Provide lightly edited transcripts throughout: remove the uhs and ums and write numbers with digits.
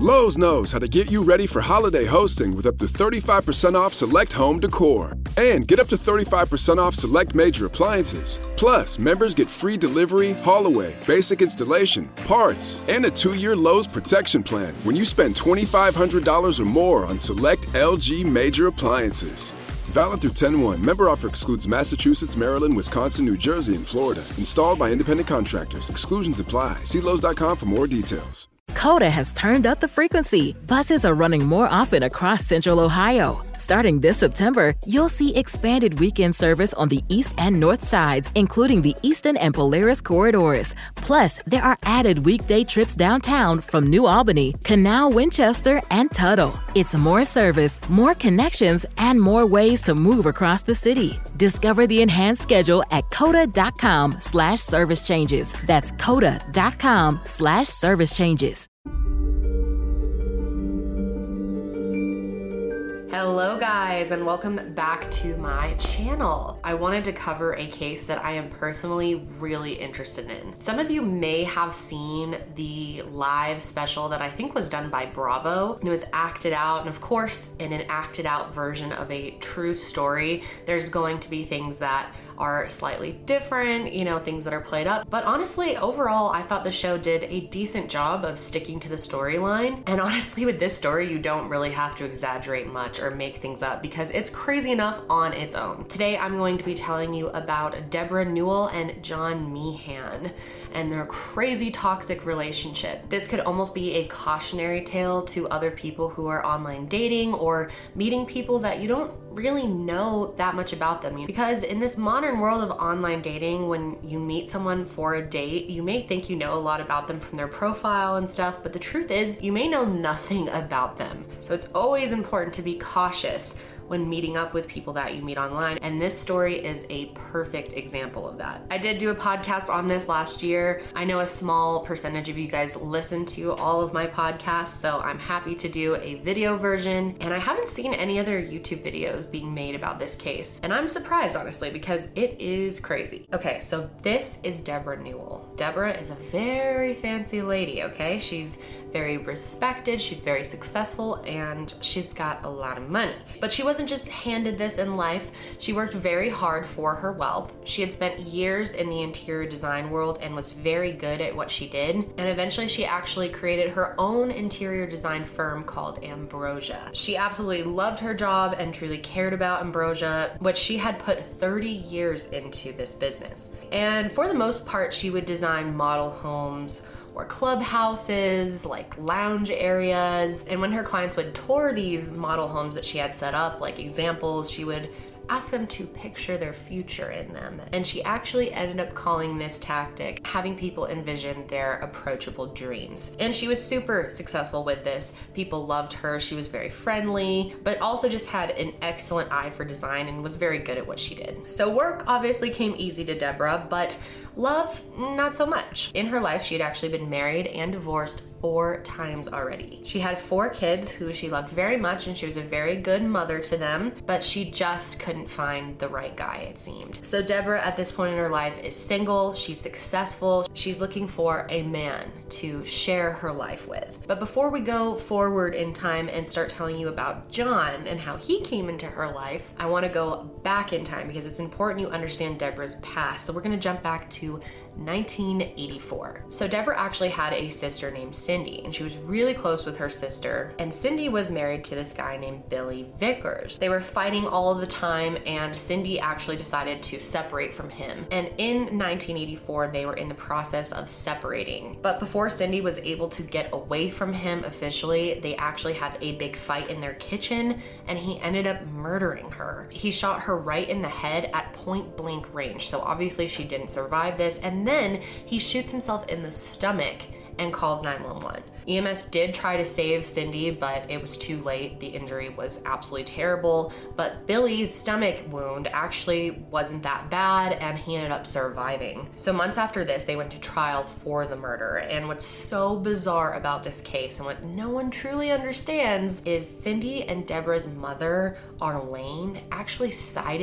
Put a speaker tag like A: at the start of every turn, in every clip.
A: Lowe's knows how to get you ready for holiday hosting with up to 35% off select home decor. And get up to 35% off select major appliances. Plus, members get free delivery, haul away, basic installation, parts, and a 2-year Lowe's protection plan when you spend $2,500 or more on select LG major appliances. Valid through 10/1. Member offer excludes Massachusetts, Maryland, Wisconsin, New Jersey, and Florida. Installed by independent contractors. Exclusions apply. See Lowe's.com for more details.
B: Coda has turned up the frequency. Buses are running more often across Central Ohio. Starting this September, you'll see expanded weekend service on the east and north sides, including the Eastern and Polaris corridors. Plus, there are added weekday trips downtown from New Albany, Canal, Winchester, and Tuttle. It's more service, more connections, and more ways to move across the city. Discover the enhanced schedule at coda.com/service changes. That's coda.com/service changes.
C: Hello guys, and welcome back to my channel. I wanted to cover a case that I am personally really interested in. Some of you may have seen the live special that I think was done by Bravo, and it was acted out, and of course, in an acted out version of a true story, there's going to be things that are slightly different, things that are played up. But honestly, overall, I thought the show did a decent job of sticking to the storyline. And honestly, with this story, you don't really have to exaggerate much or make things up because it's crazy enough on its own. Today, I'm going to be telling you about Deborah Newell and John Meehan and their crazy toxic relationship. This could almost be a cautionary tale to other people who are online dating or meeting people that you don't really know that much about them. Because in this modern world of online dating, when you meet someone for a date, you may think you know a lot about them from their profile and stuff, but the truth is you may know nothing about them. So it's always important to be cautious when meeting up with people that you meet online. And this story is a perfect example of that. I did do a podcast on this last year. I know a small percentage of you guys listen to all of my podcasts, so I'm happy to do a video version. And I haven't seen any other YouTube videos being made about this case. And I'm surprised, honestly, because it is crazy. Okay, so this is Deborah Newell. Deborah is a very fancy lady, okay? She's very respected, she's very successful, and she's got a lot of money. But she wasn't just handed this in life. She worked very hard for her wealth. She had spent years in the interior design world and was very good at what she did. And eventually she actually created her own interior design firm called Ambrosia. She absolutely loved her job and truly cared about Ambrosia, which she had put 30 years into this business. And for the most part, she would design model homes or clubhouses, like lounge areas. And when her clients would tour these model homes that she had set up, like examples, she would ask them to picture their future in them. And she actually ended up calling this tactic having people envision their approachable dreams. And she was super successful with this. People loved her. She was very friendly, but also just had an excellent eye for design and was very good at what she did. So work obviously came easy to Deborah, but love, not so much. In her life, she had actually been married and divorced 4 times already. She had 4 kids who she loved very much, and she was a very good mother to them, but she just couldn't find the right guy, it seemed. So Deborah, at this point in her life, is single, she's successful, she's looking for a man to share her life with. But before we go forward in time and start telling you about John and how he came into her life, I want to go back in time because it's important you understand Deborah's past. So we're going to jump back to 1984. So Deborah actually had a sister named Cindy, and she was really close with her sister. And Cindy was married to this guy named Billy Vickers. They were fighting all the time, and Cindy actually decided to separate from him. And in 1984, they were in the process of separating. But before Cindy was able to get away from him officially, they actually had a big fight in their kitchen, and he ended up murdering her. He shot her right in the head at point blank range. So obviously she didn't survive this. And then he shoots himself in the stomach and calls 911. EMS did try to save Cindy, but it was too late. The injury was absolutely terrible, but Billy's stomach wound actually wasn't that bad, and he ended up surviving. So months after this, they went to trial for the murder. And what's so bizarre about this case, and what no one truly understands, is Cindy and Deborah's mother, Arlene, actually sided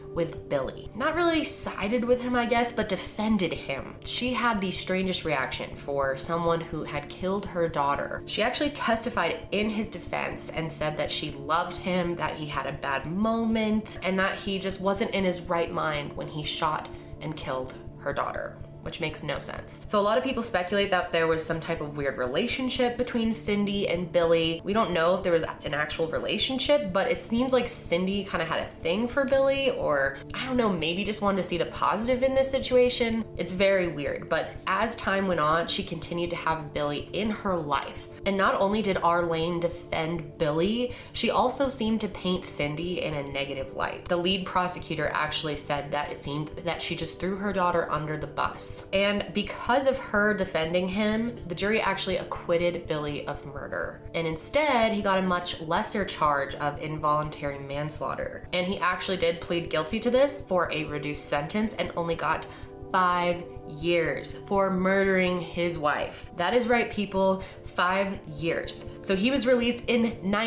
C: with Billy. Not really sided with him, I guess, but defended him. She had the strangest reaction for someone who had killed her daughter. She actually testified in his defense and said that she loved him, that he had a bad moment, and that he just wasn't in his right mind when he shot and killed her daughter, which makes no sense. So a lot of people speculate that there was some type of weird relationship between Cindy and Billy. We don't know if there was an actual relationship, but it seems like Cindy kind of had a thing for Billy, or I don't know, maybe just wanted to see the positive in this situation. It's very weird, but as time went on, she continued to have Billy in her life. And not only did Arlene defend Billy, she also seemed to paint Cindy in a negative light. The lead prosecutor actually said that it seemed that she just threw her daughter under the bus. And because of her defending him, the jury actually acquitted Billy of murder. And instead, he got a much lesser charge of involuntary manslaughter. And he actually did plead guilty to this for a reduced sentence and only got 5 years for murdering his wife. That is right, people, 5 years. So he was released in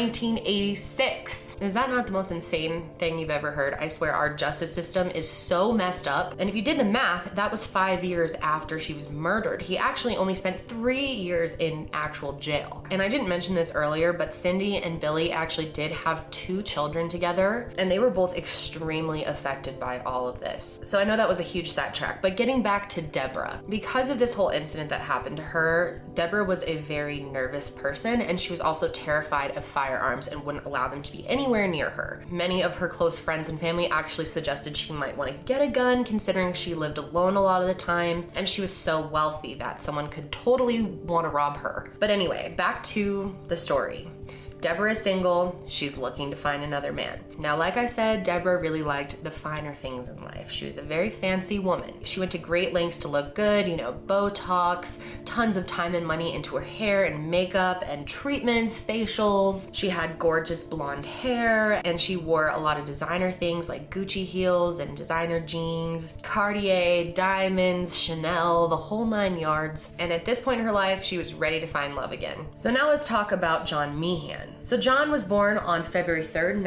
C: 1986. Is that not the most insane thing you've ever heard? I swear our justice system is so messed up. And if you did the math, that was 5 years after she was murdered. He actually only spent 3 years in actual jail. And I didn't mention this earlier, but Cindy and Billy actually did have 2 children together, and they were both extremely affected by all of this. So I know that was a huge sidetrack, but getting back to Deborah. Because of this whole incident that happened to her, Deborah was a very nervous person, and she was also terrified of firearms and wouldn't allow them to be anywhere near her. Many of her close friends and family actually suggested she might want to get a gun, considering she lived alone a lot of the time, and she was so wealthy that someone could totally want to rob her. But anyway, back to the story. Deborah is single, she's looking to find another man. Now, like I said, Deborah really liked the finer things in life. She was a very fancy woman. She went to great lengths to look good, Botox, tons of time and money into her hair and makeup and treatments, facials. She had gorgeous blonde hair, and she wore a lot of designer things like Gucci heels and designer jeans, Cartier, diamonds, Chanel, the whole 9 yards. And at this point in her life, she was ready to find love again. So now let's talk about John Meehan. So John was born on February 3rd,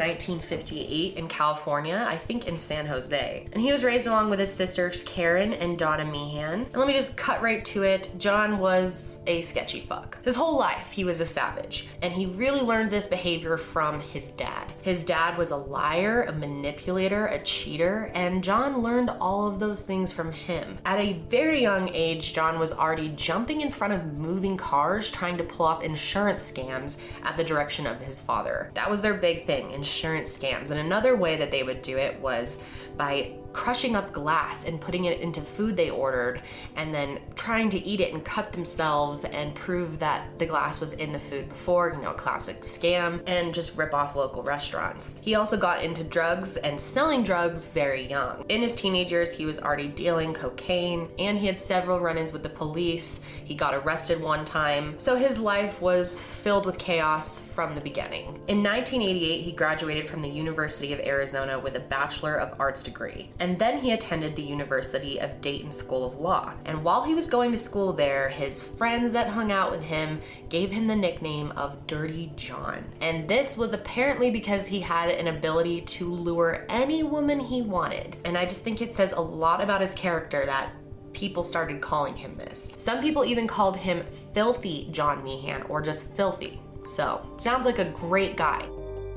C: 1958 in California, I think in San Jose. And he was raised along with his sisters Karen and Donna Meehan. And let me just cut right to it. John was a sketchy fuck. His whole life, he was a savage. And he really learned this behavior from his dad. His dad was a liar, a manipulator, a cheater, and John learned all of those things from him. At a very young age, John was already jumping in front of moving cars, trying to pull off insurance scams at the direction of his father. That was their big thing, insurance scams. And another way that they would do it was by crushing up glass and putting it into food they ordered, and then trying to eat it and cut themselves and prove that the glass was in the food before, a classic scam, and just rip off local restaurants. He also got into drugs and selling drugs very young. In his teenage years, he was already dealing cocaine, and he had several run-ins with the police. He got arrested one time. So his life was filled with chaos from the beginning. In 1988, he graduated from the University of Arizona with a Bachelor of Arts degree. And then he attended the University of Dayton School of Law. And while he was going to school there, his friends that hung out with him gave him the nickname of Dirty John. And this was apparently because he had an ability to lure any woman he wanted. And I just think it says a lot about his character that people started calling him this. Some people even called him Filthy John Meehan, or just Filthy. So, sounds like a great guy.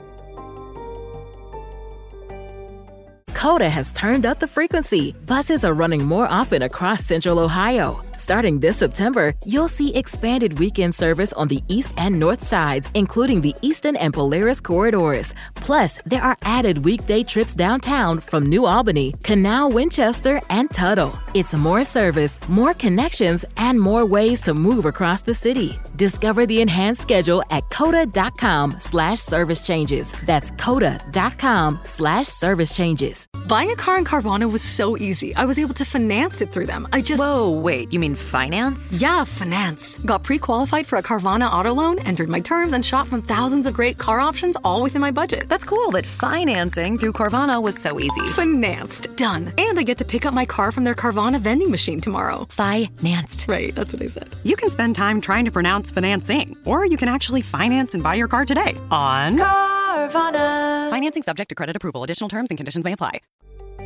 B: Coda has turned up the frequency. Buses are running more often across Central Ohio. Starting this September, you'll see expanded weekend service on the east and north sides, including the Eastern and Polaris corridors. Plus, there are added weekday trips downtown from New Albany, Canal, Winchester, and Tuttle. It's more service, more connections, and more ways to move across the city. Discover the enhanced schedule at coda.com/service changes. That's coda.com/service changes.
D: Buying a car in Carvana was so easy. I was able to finance it through them.
E: Whoa, wait, you mean finance?
D: Yeah, finance. Got pre-qualified for a Carvana auto loan, entered my terms, and shop from thousands of great car options, all within my budget.
E: That's cool, but financing through Carvana was so easy.
D: Financed. Done. And I get to pick up my car from their Carvana vending machine tomorrow.
E: Financed.
D: Right, that's what I said.
F: You can spend time trying to pronounce financing, or you can actually finance and buy your car today on
E: Carvana.
F: Financing subject to credit approval. Additional terms and conditions may apply.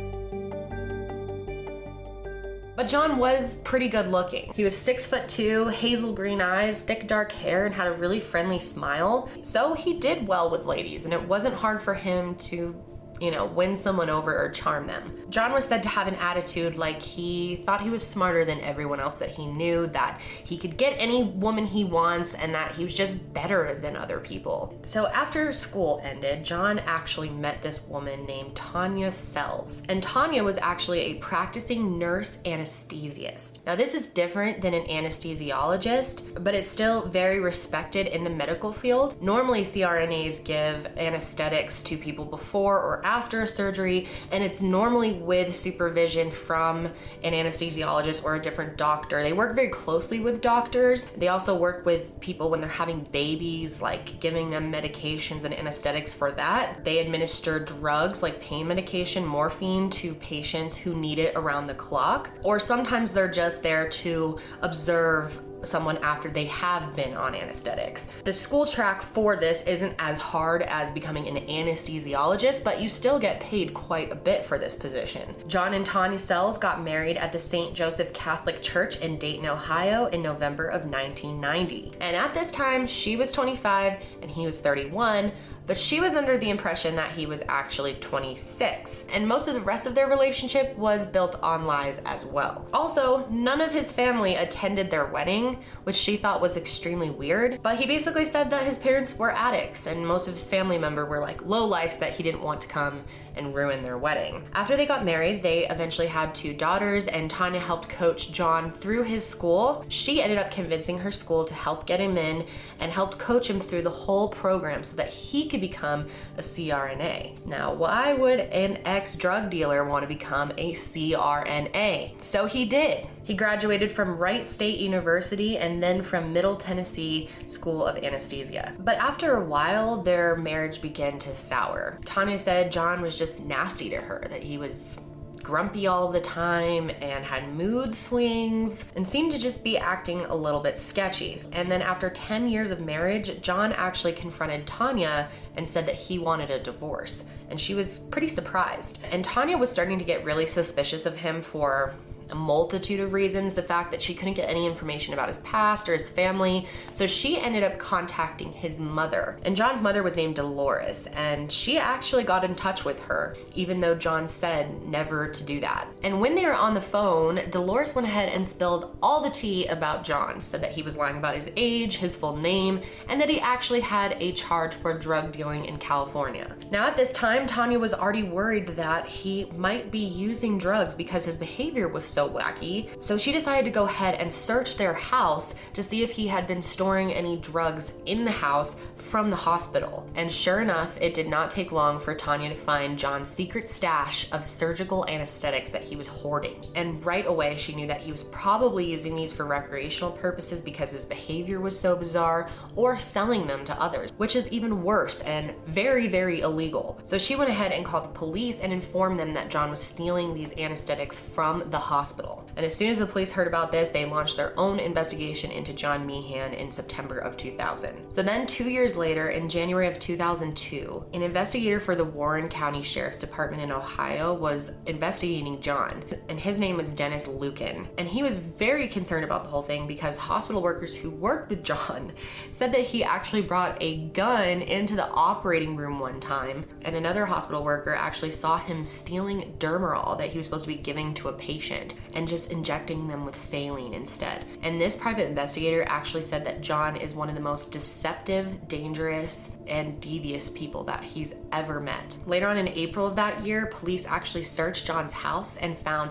C: But John was pretty good looking. He was 6'2", hazel green eyes, thick dark hair, and had a really friendly smile. So he did well with ladies, and it wasn't hard for him to win someone over or charm them. John was said to have an attitude like he thought he was smarter than everyone else that he knew, that he could get any woman he wants, and that he was just better than other people. So after school ended, John actually met this woman named Tanya Sells. And Tanya was actually a practicing nurse anesthesiast. Now this is different than an anesthesiologist, but it's still very respected in the medical field. Normally CRNAs give anesthetics to people before or after a surgery, and it's normally with supervision from an anesthesiologist or a different doctor. They work very closely with doctors. They also work with people when they're having babies, like giving them medications and anesthetics for that. They administer drugs like pain medication, morphine, to patients who need it around the clock, or sometimes they're just there to observe someone after they have been on anesthetics. The school track for this isn't as hard as becoming an anesthesiologist, but you still get paid quite a bit for this position. John and Tanya Sells got married at the St. Joseph Catholic Church in Dayton, Ohio in November of 1990. And at this time, she was 25 and he was 31, but she was under the impression that he was actually 26. And most of the rest of their relationship was built on lies as well. Also, none of his family attended their wedding, which she thought was extremely weird, but he basically said that his parents were addicts and most of his family members were like lowlifes that he didn't want to come and ruin their wedding. After they got married, they eventually had 2 daughters, and Tanya helped coach John through his school. She ended up convincing her school to help get him in and helped coach him through the whole program so that he could become a CRNA. Now, why would an ex-drug dealer want to become a CRNA? So he did. He graduated from Wright State University and then from Middle Tennessee School of Anesthesia. But after a while, their marriage began to sour. Tanya said John was just nasty to her, that he was grumpy all the time and had mood swings and seemed to just be acting a little bit sketchy. And then after 10 years of marriage, John actually confronted Tanya and said that he wanted a divorce. And she was pretty surprised. And Tanya was starting to get really suspicious of him for a multitude of reasons. The fact that she couldn't get any information about his past or his family. So she ended up contacting his mother. And John's mother was named Dolores, and she actually got in touch with her, even though John said never to do that. And when they were on the phone, Dolores went ahead and spilled all the tea about John, said that he was lying about his age, his full name, and that he actually had a charge for drug dealing in California. Now at this time, Tanya was already worried that he might be using drugs because his behavior was so wacky. So she decided to go ahead and search their house to see if he had been storing any drugs in the house from the hospital. And sure enough, it did not take long for Tanya to find John's secret stash of surgical anesthetics that he was hoarding. And right away, she knew that he was probably using these for recreational purposes because his behavior was so bizarre, or selling them to others, which is even worse and very, very illegal. So she went ahead and called the police and informed them that John was stealing these anesthetics from the hospital. And as soon as the police heard about this, they launched their own investigation into John Meehan in September of 2000. So then 2 years later, in January of 2002, an investigator for the Warren County Sheriff's Department in Ohio was investigating John, and his name was Dennis Lucan. And he was very concerned about the whole thing because hospital workers who worked with John said that he actually brought a gun into the operating room one time, and another hospital worker actually saw him stealing Dermarol that he was supposed to be giving to a patient and just injecting them with saline instead. And this private investigator actually said that John is one of the most deceptive, dangerous, and devious people that he's ever met. Later on in April of that year, police actually searched John's house and found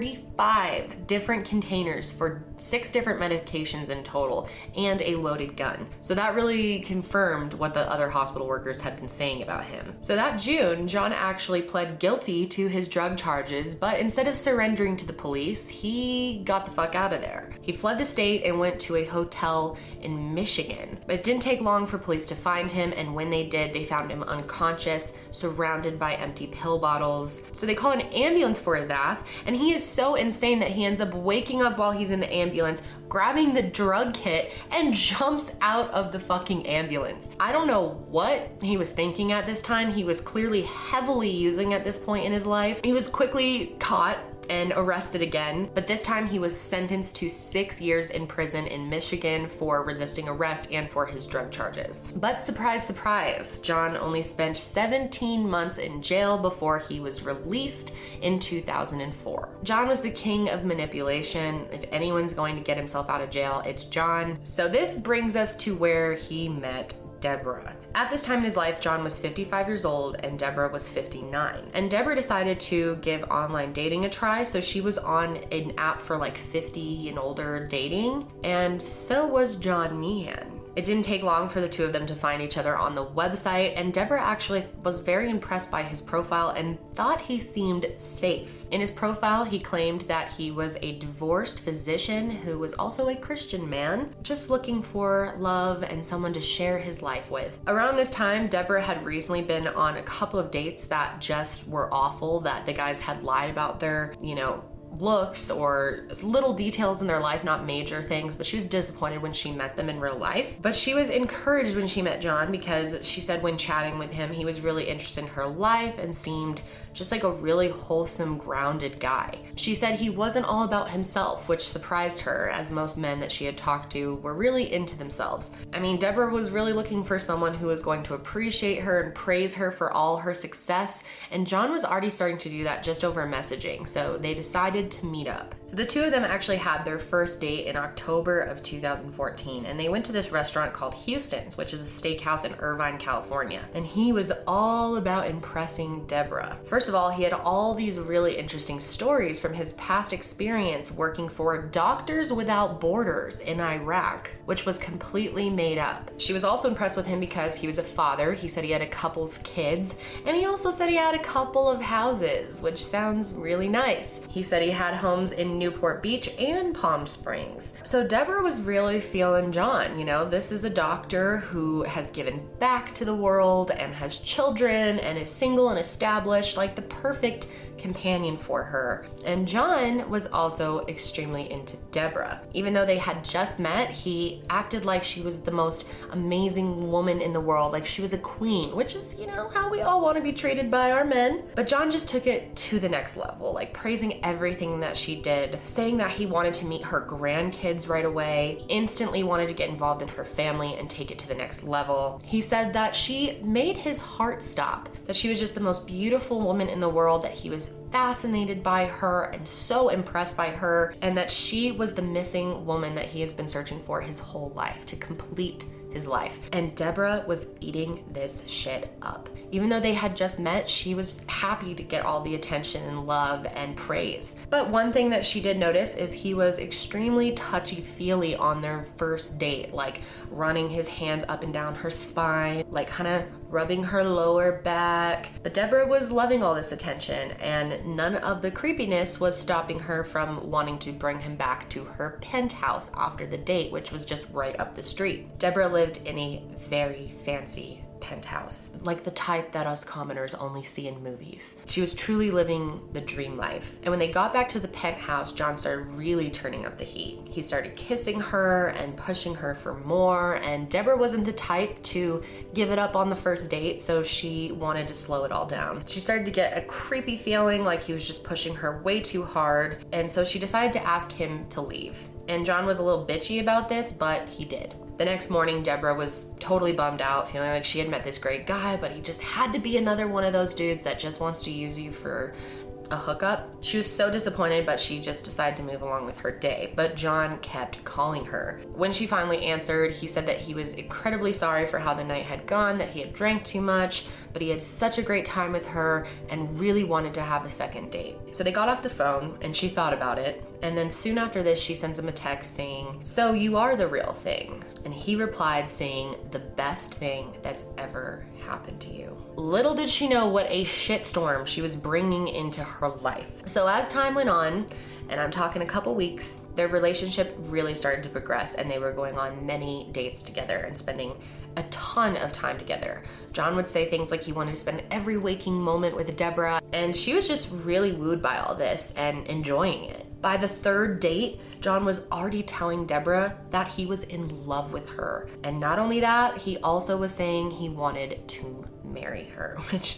C: 45 different containers for 6 different medications in total and a loaded gun. So that really confirmed what the other hospital workers had been saying about him. So that June, John actually pled guilty to his drug charges, but instead of surrendering to the police, he got the fuck out of there. He fled the state and went to a hotel in Michigan. But it didn't take long for police to find him, and when they did, they found him unconscious, surrounded by empty pill bottles. So they call an ambulance for his ass, and he is so insane that he ends up waking up while he's in the ambulance, grabbing the drug kit, and jumps out of the fucking ambulance. I don't know what he was thinking at this time. He was clearly heavily using at this point in his life. He was quickly caught and arrested again, but this time he was sentenced to 6 years in prison in Michigan for resisting arrest and for his drug charges. But surprise, surprise, John only spent 17 months in jail before he was released in 2004. John was the king of manipulation. If anyone's going to get himself out of jail, it's John. So this brings us to where he met Deborah. At this time in his life, John was 55 years old and Deborah was 59. And Deborah decided to give online dating a try, so she was on an app for like 50 and older dating, and so was John Meehan. It didn't take long for the two of them to find each other on the website, and Deborah actually was very impressed by his profile and thought he seemed safe. In his profile, he claimed that he was a divorced physician who was also a Christian man, just looking for love and someone to share his life with. Around this time, Deborah had recently been on a couple of dates that just were awful, that the guys had lied about their, looks or little details in their life, not major things, but she was disappointed when she met them in real life. But she was encouraged when she met John because she said when chatting with him, he was really interested in her life and seemed just like a really wholesome, grounded guy. She said he wasn't all about himself, which surprised her, as most men that she had talked to were really into themselves. I mean, Deborah was really looking for someone who was going to appreciate her and praise her for all her success, and John was already starting to do that just over messaging, so they decided to meet up. So the two of them actually had their first date in October of 2014, and they went to this restaurant called Houston's, which is a steakhouse in Irvine, California, and he was all about impressing Deborah. First of all, he had all these really interesting stories from his past experience working for Doctors Without Borders in Iraq, which was completely made up. She was also impressed with him because he was a father. He said he had a couple of kids, and he also said he had a couple of houses, which sounds really nice. He said he had homes in Newport Beach and Palm Springs. So Deborah was really feeling John. This is a doctor who has given back to the world and has children and is single and established, like the perfect companion for her. And John was also extremely into Deborah. Even though they had just met, he acted like she was the most amazing woman in the world, like she was a queen, which is, how we all want to be treated by our men. But John just took it to the next level, like praising everything that she did, saying that he wanted to meet her grandkids right away, instantly wanted to get involved in her family and take it to the next level. He said that she made his heart stop, that she was just the most beautiful woman in the world, that he was fascinated by her and so impressed by her, and that she was the missing woman that he has been searching for his whole life to complete his life. And Deborah was eating this shit up. Even though they had just met, she was happy to get all the attention and love and praise. But one thing that she did notice is he was extremely touchy-feely on their first date, like running his hands up and down her spine, like kind of rubbing her lower back. But Deborah was loving all this attention, and none of the creepiness was stopping her from wanting to bring him back to her penthouse after the date, which was just right up the street. Deborah lived in a very fancy penthouse, like the type that us commoners only see in movies. She was truly living the dream life. And when they got back to the penthouse, John started really turning up the heat. He started kissing her and pushing her for more, and Deborah wasn't the type to give it up on the first date, so she wanted to slow it all down. She started to get a creepy feeling like he was just pushing her way too hard, and so she decided to ask him to leave. And John was a little bitchy about this, but he did. The next morning, Deborah was totally bummed out, feeling like she had met this great guy, but he just had to be another one of those dudes that just wants to use you for a hookup. She was so disappointed, but she just decided to move along with her day. But John kept calling her. When she finally answered, he said that he was incredibly sorry for how the night had gone, that he had drank too much, but he had such a great time with her and really wanted to have a second date. So they got off the phone and she thought about it. And then soon after this, she sends him a text saying, "So you are the real thing." And he replied saying, "The best thing that's ever happened to you." Little did she know what a shitstorm she was bringing into her life. So as time went on, and I'm talking a couple weeks, their relationship really started to progress, and they were going on many dates together and spending a ton of time together. John would say things like he wanted to spend every waking moment with Deborah, and she was just really wooed by all this and enjoying it. By the third date, John was already telling Deborah that he was in love with her. And not only that, he also was saying he wanted to marry her, which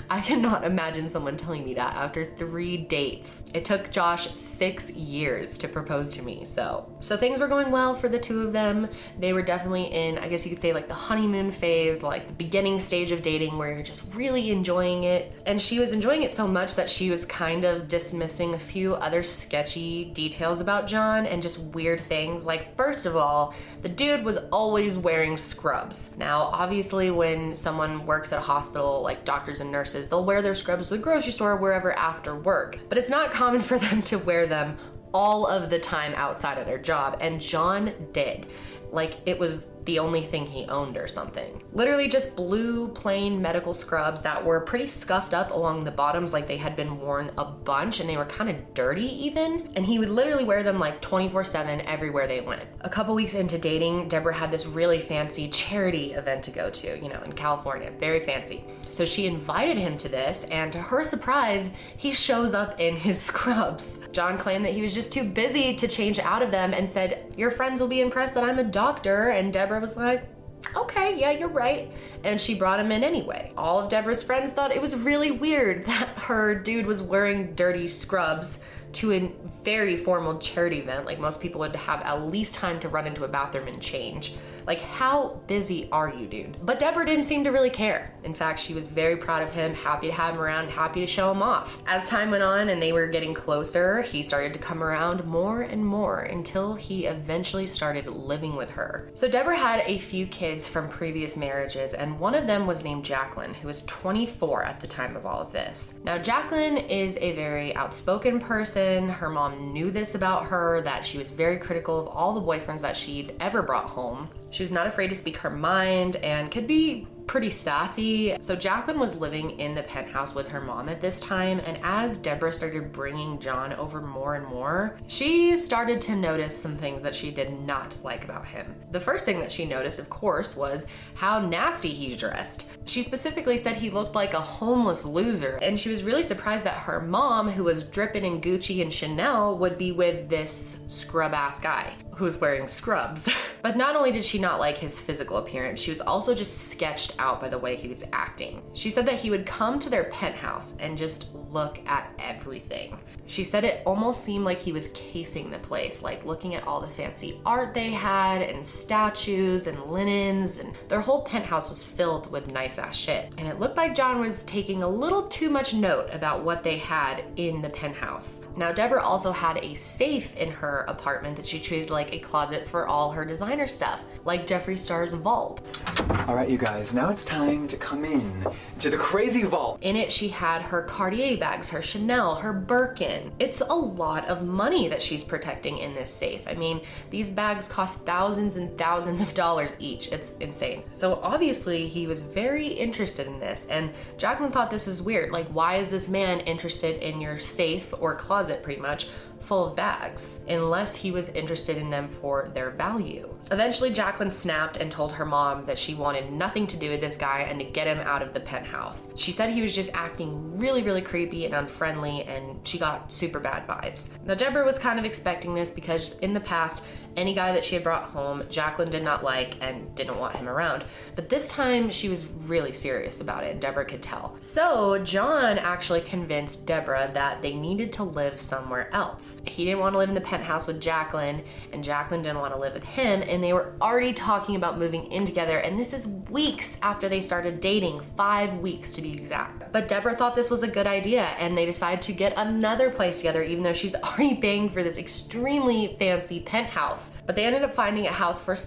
C: I cannot imagine someone telling me that after 3 dates. It took Josh 6 years to propose to me, so things were going well for the two of them. They were definitely in, I guess you could say, like the honeymoon phase, like the beginning stage of dating where you're just really enjoying it. And she was enjoying it so much that she was kind of dismissing a few other sketchy details about John and just weird things. Like, first of all, the dude was always wearing scrubs. Now, obviously, when someone works at a hospital, like doctors and nurses, they'll wear their scrubs to the grocery store or wherever after work. But it's not common for them to wear them all of the time outside of their job, and John did. Like, it was the only thing he owned or something. Literally just blue, plain medical scrubs that were pretty scuffed up along the bottoms, like they had been worn a bunch and they were kind of dirty even. And he would literally wear them like 24/7 everywhere they went. A couple weeks into dating, Deborah had this really fancy charity event to go to, you know, in California, very fancy. So she invited him to this, and to her surprise, he shows up in his scrubs. John claimed that he was just too busy to change out of them and said, "Your friends will be impressed that I'm a doctor," and Deborah was like, "Okay, yeah, you're right." And she brought him in anyway. All of Deborah's friends thought it was really weird that her dude was wearing dirty scrubs to a very formal charity event. Like, most people would have at least time to run into a bathroom and change. Like, how busy are you, dude? But Deborah didn't seem to really care. In fact, she was very proud of him, happy to have him around, happy to show him off. As time went on and they were getting closer, he started to come around more and more until he eventually started living with her. So Deborah had a few kids from previous marriages, and one of them was named Jacqueline, who was 24 at the time of all of this. Now, Jacqueline is a very outspoken person. Her mom knew this about her, that she was very critical of all the boyfriends that she'd ever brought home. She was not afraid to speak her mind and could be pretty sassy. So Jacqueline was living in the penthouse with her mom at this time, and as Deborah started bringing John over more and more, she started to notice some things that she did not like about him. The first thing that she noticed, of course, was how nasty he dressed. She specifically said he looked like a homeless loser, and she was really surprised that her mom, who was dripping in Gucci and Chanel, would be with this scrub-ass guy who was wearing scrubs. But not only did she not like his physical appearance, she was also just sketched out by the way he was acting. She said that he would come to their penthouse and just look at everything. She said it almost seemed like he was casing the place, like looking at all the fancy art they had and statues and linens, and their whole penthouse was filled with nice ass shit. And it looked like John was taking a little too much note about what they had in the penthouse. Now, Deborah also had a safe in her apartment that she treated like a closet for all her designer stuff, like Jeffree Star's vault.
G: All right, you guys, now it's time to come in to the crazy vault.
C: In it, she had her Cartier bags, her Chanel, her Birkin. It's a lot of money that she's protecting in this safe. I mean, these bags cost thousands and thousands of dollars each. It's insane. So obviously he was very interested in this, and Jacqueline thought this is weird. Like, why is this man interested in your safe or closet, pretty much, full of bags, unless he was interested in them for their value? Eventually, Jacqueline snapped and told her mom that she wanted nothing to do with this guy and to get him out of the penthouse. She said he was just acting really, really creepy and unfriendly, and she got super bad vibes. Now, Deborah was kind of expecting this because in the past, any guy that she had brought home, Jacqueline did not like and didn't want him around. But this time she was really serious about it, and Deborah could tell. So John actually convinced Deborah that they needed to live somewhere else. He didn't want to live in the penthouse with Jacqueline, and Jacqueline didn't want to live with him, and they were already talking about moving in together, and this is weeks after they started dating, 5 weeks to be exact. But Deborah thought this was a good idea, and they decided to get another place together, even though she's already paying for this extremely fancy penthouse. But they ended up finding a house for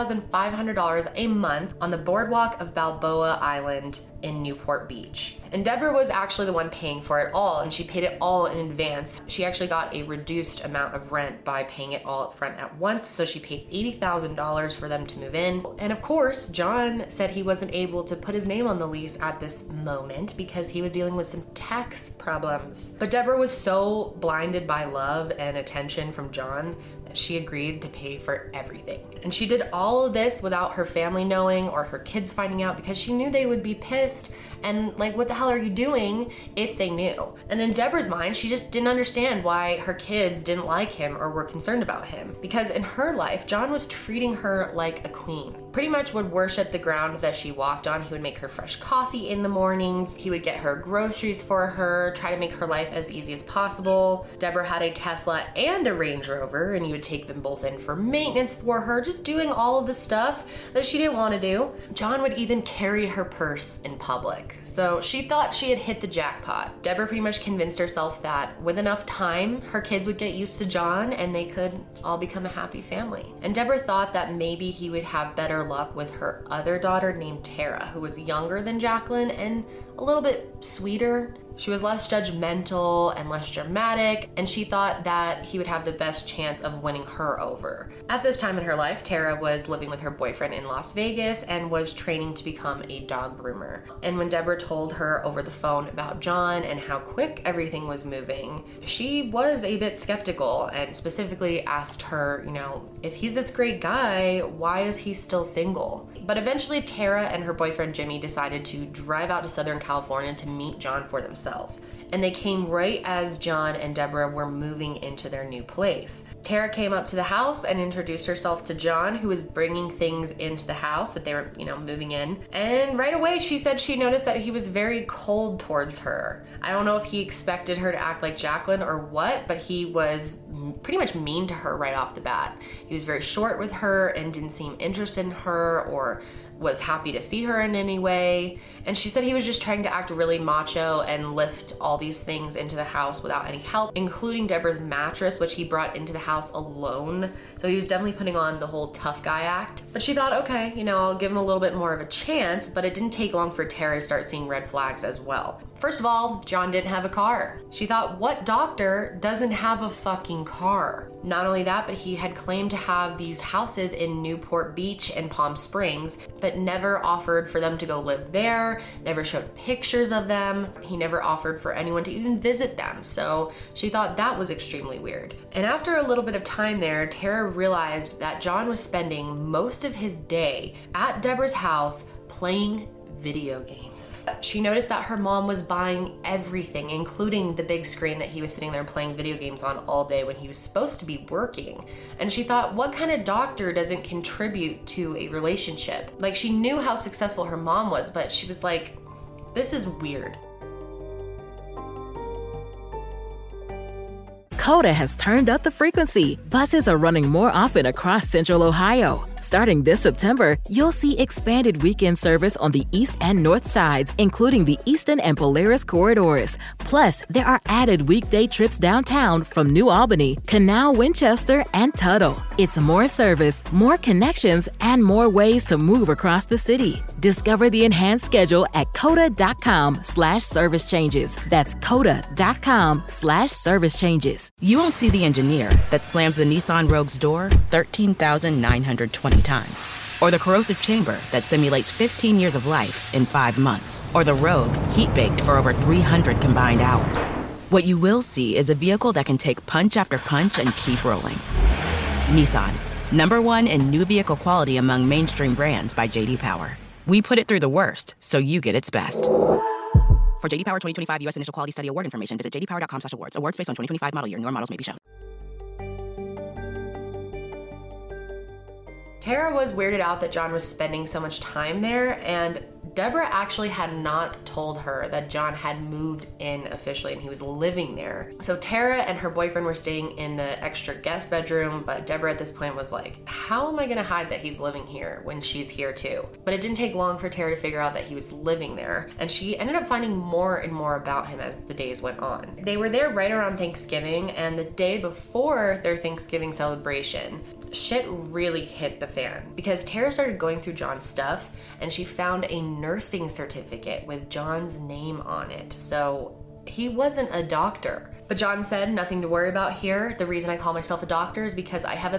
C: $6,500 a month on the boardwalk of Balboa Island in Newport Beach. And Deborah was actually the one paying for it all, and she paid it all in advance. She actually got a reduced amount of rent by paying it all up front at once, so she paid $80,000 for them to move in. And of course, John said he wasn't able to put his name on the lease at this moment because he was dealing with some tax problems. But Deborah was so blinded by love and attention from John that she agreed to pay for everything. And she did all of this without her family knowing or her kids finding out because she knew they would be pissed And like, what the hell are you doing if they knew? And in Deborah's mind, she just didn't understand why her kids didn't like him or were concerned about him. Because in her life, John was treating her like a queen. Pretty much would worship the ground that she walked on. He would make her fresh coffee in the mornings. He would get her groceries for her, try to make her life as easy as possible. Deborah had a Tesla and a Range Rover, and he would take them both in for maintenance for her, just doing all of the stuff that she didn't want to do. John would even carry her purse in public. So she thought she had hit the jackpot. Deborah pretty much convinced herself that with enough time, her kids would get used to John and they could all become a happy family. And Deborah thought that maybe he would have better luck with her other daughter named Tara, who was younger than Jacqueline and a little bit sweeter. She was less judgmental and less dramatic, and she thought that he would have the best chance of winning her over. At this time in her life, Tara was living with her boyfriend in Las Vegas and was training to become a dog groomer. And when Deborah told her over the phone about John and how quick everything was moving, she was a bit skeptical and specifically asked her, you know, if he's this great guy, why is he still single? But eventually Tara and her boyfriend Jimmy decided to drive out to Southern California to meet John for themselves. And they came right as John and Deborah were moving into their new place. Tara came up to the house and introduced herself to John, who was bringing things into the house that they were, moving in. And right away she said she noticed that he was very cold towards her. I don't know if he expected her to act like Jacqueline or what, but he was pretty much mean to her right off the bat. He was very short with her and didn't seem interested in her or was happy to see her in any way. And she said he was just trying to act really macho and lift all these things into the house without any help, including Deborah's mattress, which he brought into the house alone. So he was definitely putting on the whole tough guy act. But she thought, okay, I'll give him a little bit more of a chance, but it didn't take long for Tara to start seeing red flags as well. First of all, John didn't have a car. She thought, what doctor doesn't have a fucking car? Not only that, but he had claimed to have these houses in Newport Beach and Palm Springs, but never offered for them to go live there, never showed pictures of them. He never offered for anyone to even visit them. So she thought that was extremely weird. And after a little bit of time there, Tara realized that John was spending most of his day at Deborah's house playing video games. She noticed that her mom was buying everything, including the big screen that he was sitting there playing video games on all day when he was supposed to be working. And she thought, what kind of doctor doesn't contribute to a relationship? Like, she knew how successful her mom was, but she was like, this is weird.
B: Coda has turned up the frequency. Buses are running more often across Central Ohio. Starting this September, you'll see expanded weekend service on the east and north sides, including the Eastern and Polaris corridors. Plus, there are added weekday trips downtown from New Albany, Canal, Winchester, and Tuttle. It's more service, more connections, and more ways to move across the city. Discover the enhanced schedule at coda.com/service changes. That's coda.com/service changes.
H: You won't see the engineer that slams the Nissan Rogue's door 13,920 times. Or the corrosive chamber that simulates 15 years of life in 5 months. Or the Rogue heat-baked for over 300 combined hours. What you will see is a vehicle that can take punch after punch and keep rolling. Nissan, #1 in new vehicle quality among mainstream brands by J.D. Power. We put it through the worst, so you get its best. For J.D. Power 2025 U.S. Initial Quality Study Award information, visit jdpower.com/awards. Awards based on 2025 model year. Newer models may be shown.
C: Tara was weirded out that John was spending so much time there, and Deborah actually had not told her that John had moved in officially and he was living there. So Tara and her boyfriend were staying in the extra guest bedroom, but Deborah at this point was like, how am I gonna hide that he's living here when she's here too? But it didn't take long for Tara to figure out that he was living there, and she ended up finding more and more about him as the days went on. They were there right around Thanksgiving, and the day before their Thanksgiving celebration, shit really hit the fan because Tara started going through John's stuff and she found a nursing certificate with John's name on it. So he wasn't a doctor. But John said, nothing to worry about here. The reason I call myself a doctor is because I have a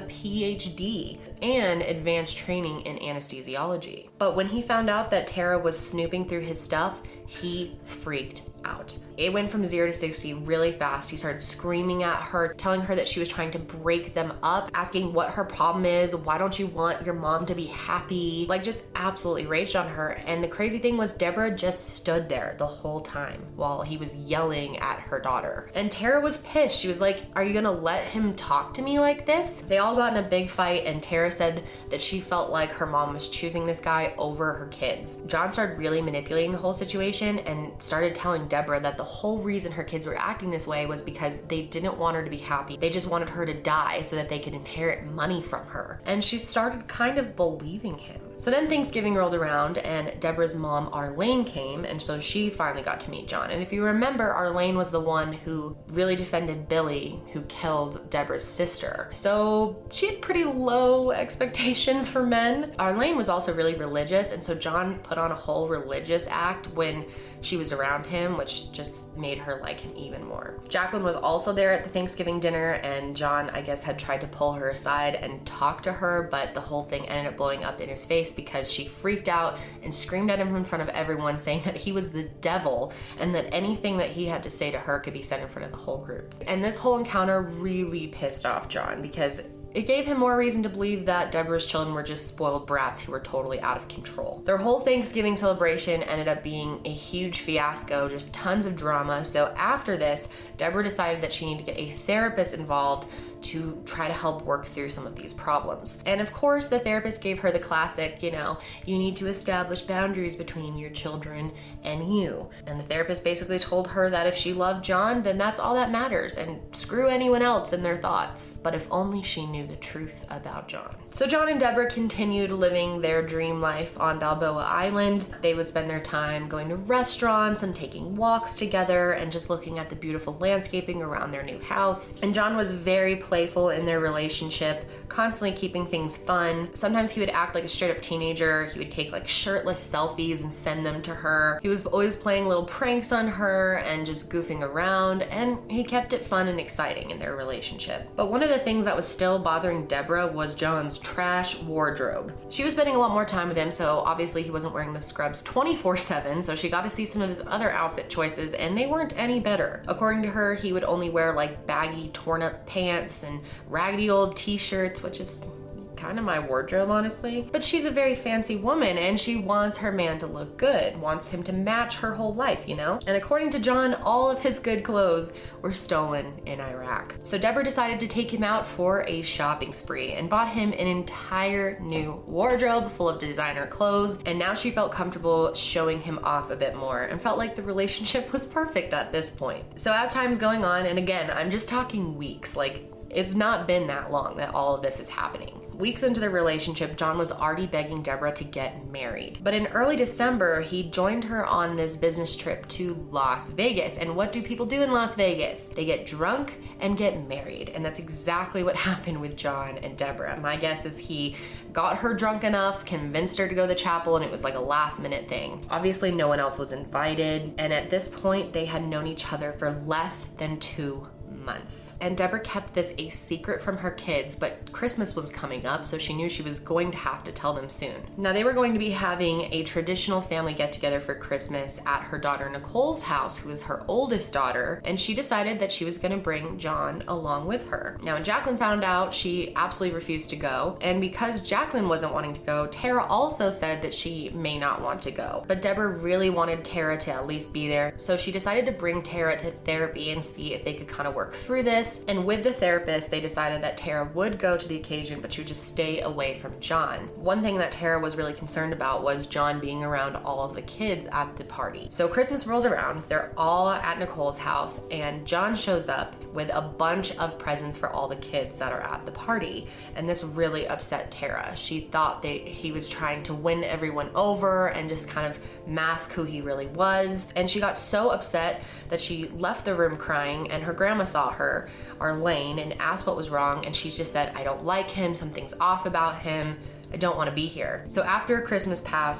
C: PhD and advanced training in anesthesiology. But when he found out that Tara was snooping through his stuff, he freaked out. It went from 0 to 60 really fast. He started screaming at her, telling her that she was trying to break them up, asking what her problem is. Why don't you want your mom to be happy? Like, just absolutely raged on her. And the crazy thing was Deborah just stood there the whole time while he was yelling at her daughter. And Tara was pissed. She was like, are you gonna let him talk to me like this? They all got in a big fight, and Tara said that she felt like her mom was choosing this guy over her kids. John started really manipulating the whole situation and started telling Deborah that the whole reason her kids were acting this way was because they didn't want her to be happy. They just wanted her to die so that they could inherit money from her. And she started kind of believing him. So then Thanksgiving rolled around and Deborah's mom, Arlene, came, and so she finally got to meet John. And if you remember, Arlene was the one who really defended Billy, who killed Deborah's sister. So she had pretty low expectations for men. Arlene was also really religious, and so John put on a whole religious act when she was around him, which just made her like him even more. Jacqueline was also there at the Thanksgiving dinner, and John, I guess, had tried to pull her aside and talk to her, but the whole thing ended up blowing up in his face because she freaked out and screamed at him in front of everyone, saying that he was the devil and that anything that he had to say to her could be said in front of the whole group. And this whole encounter really pissed off John because it gave him more reason to believe that Deborah's children were just spoiled brats who were totally out of control. Their whole Thanksgiving celebration ended up being a huge fiasco, just tons of drama. So after this, Deborah decided that she needed to get a therapist involved to try to help work through some of these problems. And of course, the therapist gave her the classic, you need to establish boundaries between your children and you. And the therapist basically told her that if she loved John, then that's all that matters, and screw anyone else and their thoughts. But if only she knew the truth about John. So John and Deborah continued living their dream life on Balboa Island. They would spend their time going to restaurants and taking walks together and just looking at the beautiful landscaping around their new house. And John was very playful in their relationship, constantly keeping things fun. Sometimes he would act like a straight up teenager. He would take like shirtless selfies and send them to her. He was always playing little pranks on her and just goofing around, and he kept it fun and exciting in their relationship. But one of the things that was still bothering Deborah was John's trash wardrobe. She was spending a lot more time with him, so obviously he wasn't wearing the scrubs 24/7, so she got to see some of his other outfit choices, and they weren't any better. According to her, he would only wear like baggy, torn up pants and raggedy old t-shirts, which is kind of my wardrobe, honestly. But she's a very fancy woman, and she wants her man to look good, wants him to match her whole life, And according to John, all of his good clothes were stolen in Iraq. So Deborah decided to take him out for a shopping spree and bought him an entire new wardrobe full of designer clothes, and now she felt comfortable showing him off a bit more and felt like the relationship was perfect at this point. So as time's going on, and again, I'm just talking weeks, like it's not been that long that all of this is happening. Weeks into the relationship, John was already begging Deborah to get married. But in early December, he joined her on this business trip to Las Vegas. And what do people do in Las Vegas? They get drunk and get married. And that's exactly what happened with John and Deborah. My guess is he got her drunk enough, convinced her to go to the chapel, and it was like a last minute thing. Obviously, no one else was invited. And at this point, they had known each other for less than 2 months. And Deborah kept this a secret from her kids, but Christmas was coming up, so she knew she was going to have to tell them soon. Now, they were going to be having a traditional family get-together for Christmas at her daughter Nicole's house, who is her oldest daughter, and she decided that she was going to bring John along with her. Now, when Jacqueline found out, she absolutely refused to go, and because Jacqueline wasn't wanting to go, Tara also said that she may not want to go. But Deborah really wanted Tara to at least be there, so she decided to bring Tara to therapy and see if they could kind of work through this. And with the therapist, they decided that Tara would go to the occasion, but she would just stay away from John. One thing that Tara was really concerned about was John being around all of the kids at the party. So Christmas rolls around, they're all at Nicole's house, and John shows up with a bunch of presents for all the kids that are at the party. And this really upset Tara. She thought that he was trying to win everyone over and just kind of mask who he really was. And she got so upset that she left the room crying, and her grandma saw her, Arlene, and asked what was wrong, and she just said, "I don't like him, something's off about him, I don't want to be here." So after Christmas passed,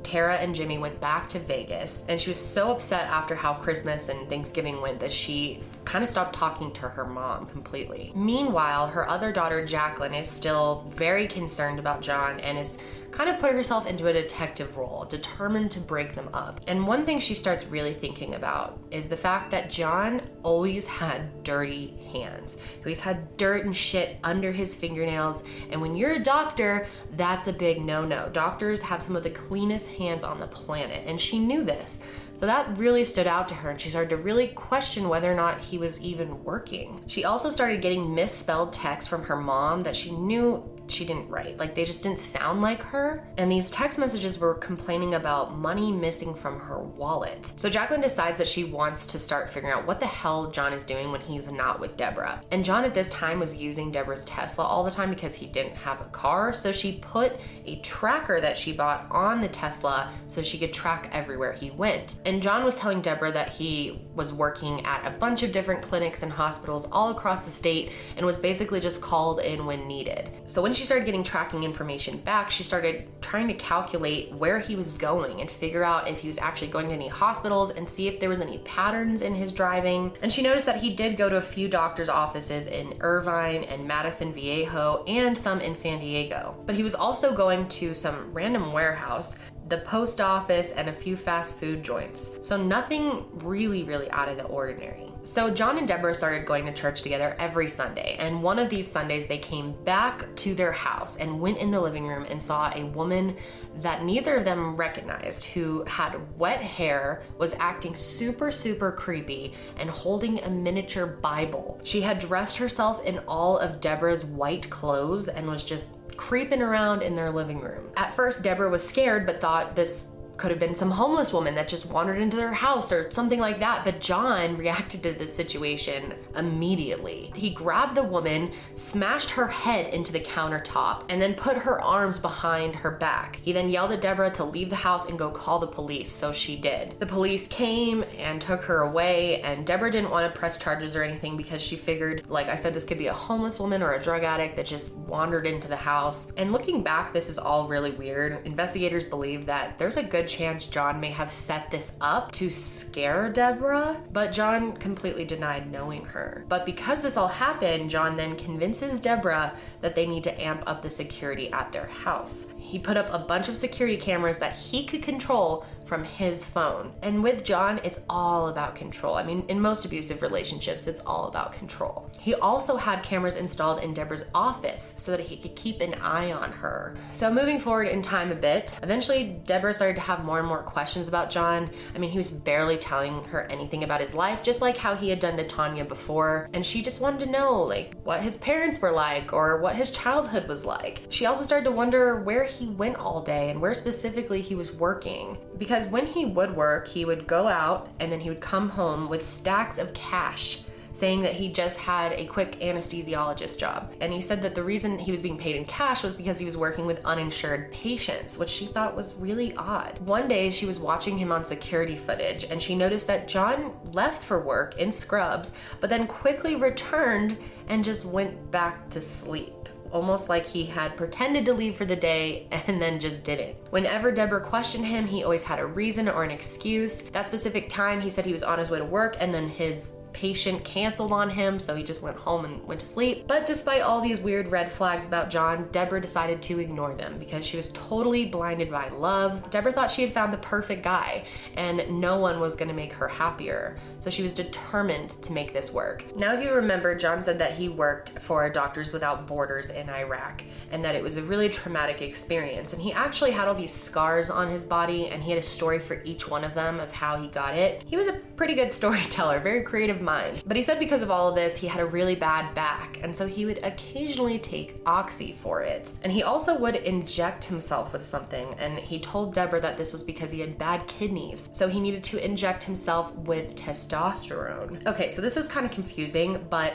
C: Tara and Jimmy went back to Vegas, and she was so upset after how Christmas and Thanksgiving went that she kind of stopped talking to her mom completely. Meanwhile, her other daughter, Jacqueline, is still very concerned about John and is kind of put herself into a detective role, determined to break them up. And one thing she starts really thinking about is the fact that John always had dirty hands. He always had dirt and shit under his fingernails. And when you're a doctor, that's a big no-no. Doctors have some of the cleanest hands on the planet, and she knew this. So that really stood out to her, and she started to really question whether or not he was even working. She also started getting misspelled texts from her mom that she knew she didn't write. Like, they just didn't sound like her. And these text messages were complaining about money missing from her wallet. So Jacqueline decides that she wants to start figuring out what the hell John is doing when he's not with Deborah. And John at this time was using Deborah's Tesla all the time because he didn't have a car. So she put a tracker that she bought on the Tesla so she could track everywhere he went. And John was telling Deborah that he was working at a bunch of different clinics and hospitals all across the state and was basically just called in when needed. So when she started getting tracking information back, she started trying to calculate where he was going and figure out if he was actually going to any hospitals and see if there was any patterns in his driving. And she noticed that he did go to a few doctor's offices in Irvine and Madison Viejo and some in San Diego. But he was also going to some random warehouse, the post office, and a few fast food joints. So nothing really out of the ordinary. So John and Deborah started going to church together every Sunday, and one of these Sundays they came back to their house and went in the living room and saw a woman that neither of them recognized, who had wet hair, was acting super creepy, and holding a miniature Bible. She had dressed herself in all of Deborah's white clothes and was just creeping around in their living room. At first, Deborah was scared but thought this could have been some homeless woman that just wandered into their house or something like that. But John reacted to this situation immediately. He grabbed the woman, smashed her head into the countertop, and then put her arms behind her back. He then yelled at Deborah to leave the house and go call the police, so she did. The police came and took her away, and Deborah didn't want to press charges or anything because she figured, like I said, this could be a homeless woman or a drug addict that just wandered into the house. And looking back, this is all really weird. Investigators believe that there's a good chance John may have set this up to scare Deborah, but John completely denied knowing her. But because this all happened, John then convinces Deborah that they need to amp up the security at their house. He put up a bunch of security cameras that he could control from his phone. And with John, it's all about control. I mean, in most abusive relationships, it's all about control. He also had cameras installed in Deborah's office so that he could keep an eye on her. So moving forward in time a bit, eventually Deborah started to have more and more questions about John. I mean, he was barely telling her anything about his life, just like how he had done to Tanya before. And she just wanted to know, like, what his parents were like or what his childhood was like. She also started to wonder where he went all day and where specifically he was working. Because when he would work, he would go out and then he would come home with stacks of cash, saying that he just had a quick anesthesiologist job. And he said that the reason he was being paid in cash was because he was working with uninsured patients, which she thought was really odd. One day she was watching him on security footage and she noticed that John left for work in scrubs, but then quickly returned and just went back to sleep. Almost like he had pretended to leave for the day and then just didn't. Whenever Deborah questioned him, he always had a reason or an excuse. That specific time, he said he was on his way to work and then his patient canceled on him, so he just went home and went to sleep. But despite all these weird red flags about John, Deborah decided to ignore them because she was totally blinded by love. Deborah thought she had found the perfect guy and no one was gonna make her happier. So she was determined to make this work. Now, if you remember, John said that he worked for Doctors Without Borders in Iraq and that it was a really traumatic experience. And he actually had all these scars on his body and he had a story for each one of them of how he got it. He was a pretty good storyteller, very creative mind. But he said because of all of this, he had a really bad back, and so he would occasionally take Oxy for it. And he also would inject himself with something, and he told Deborah that this was because he had bad kidneys, so he needed to inject himself with testosterone. Okay, so this is kind of confusing, but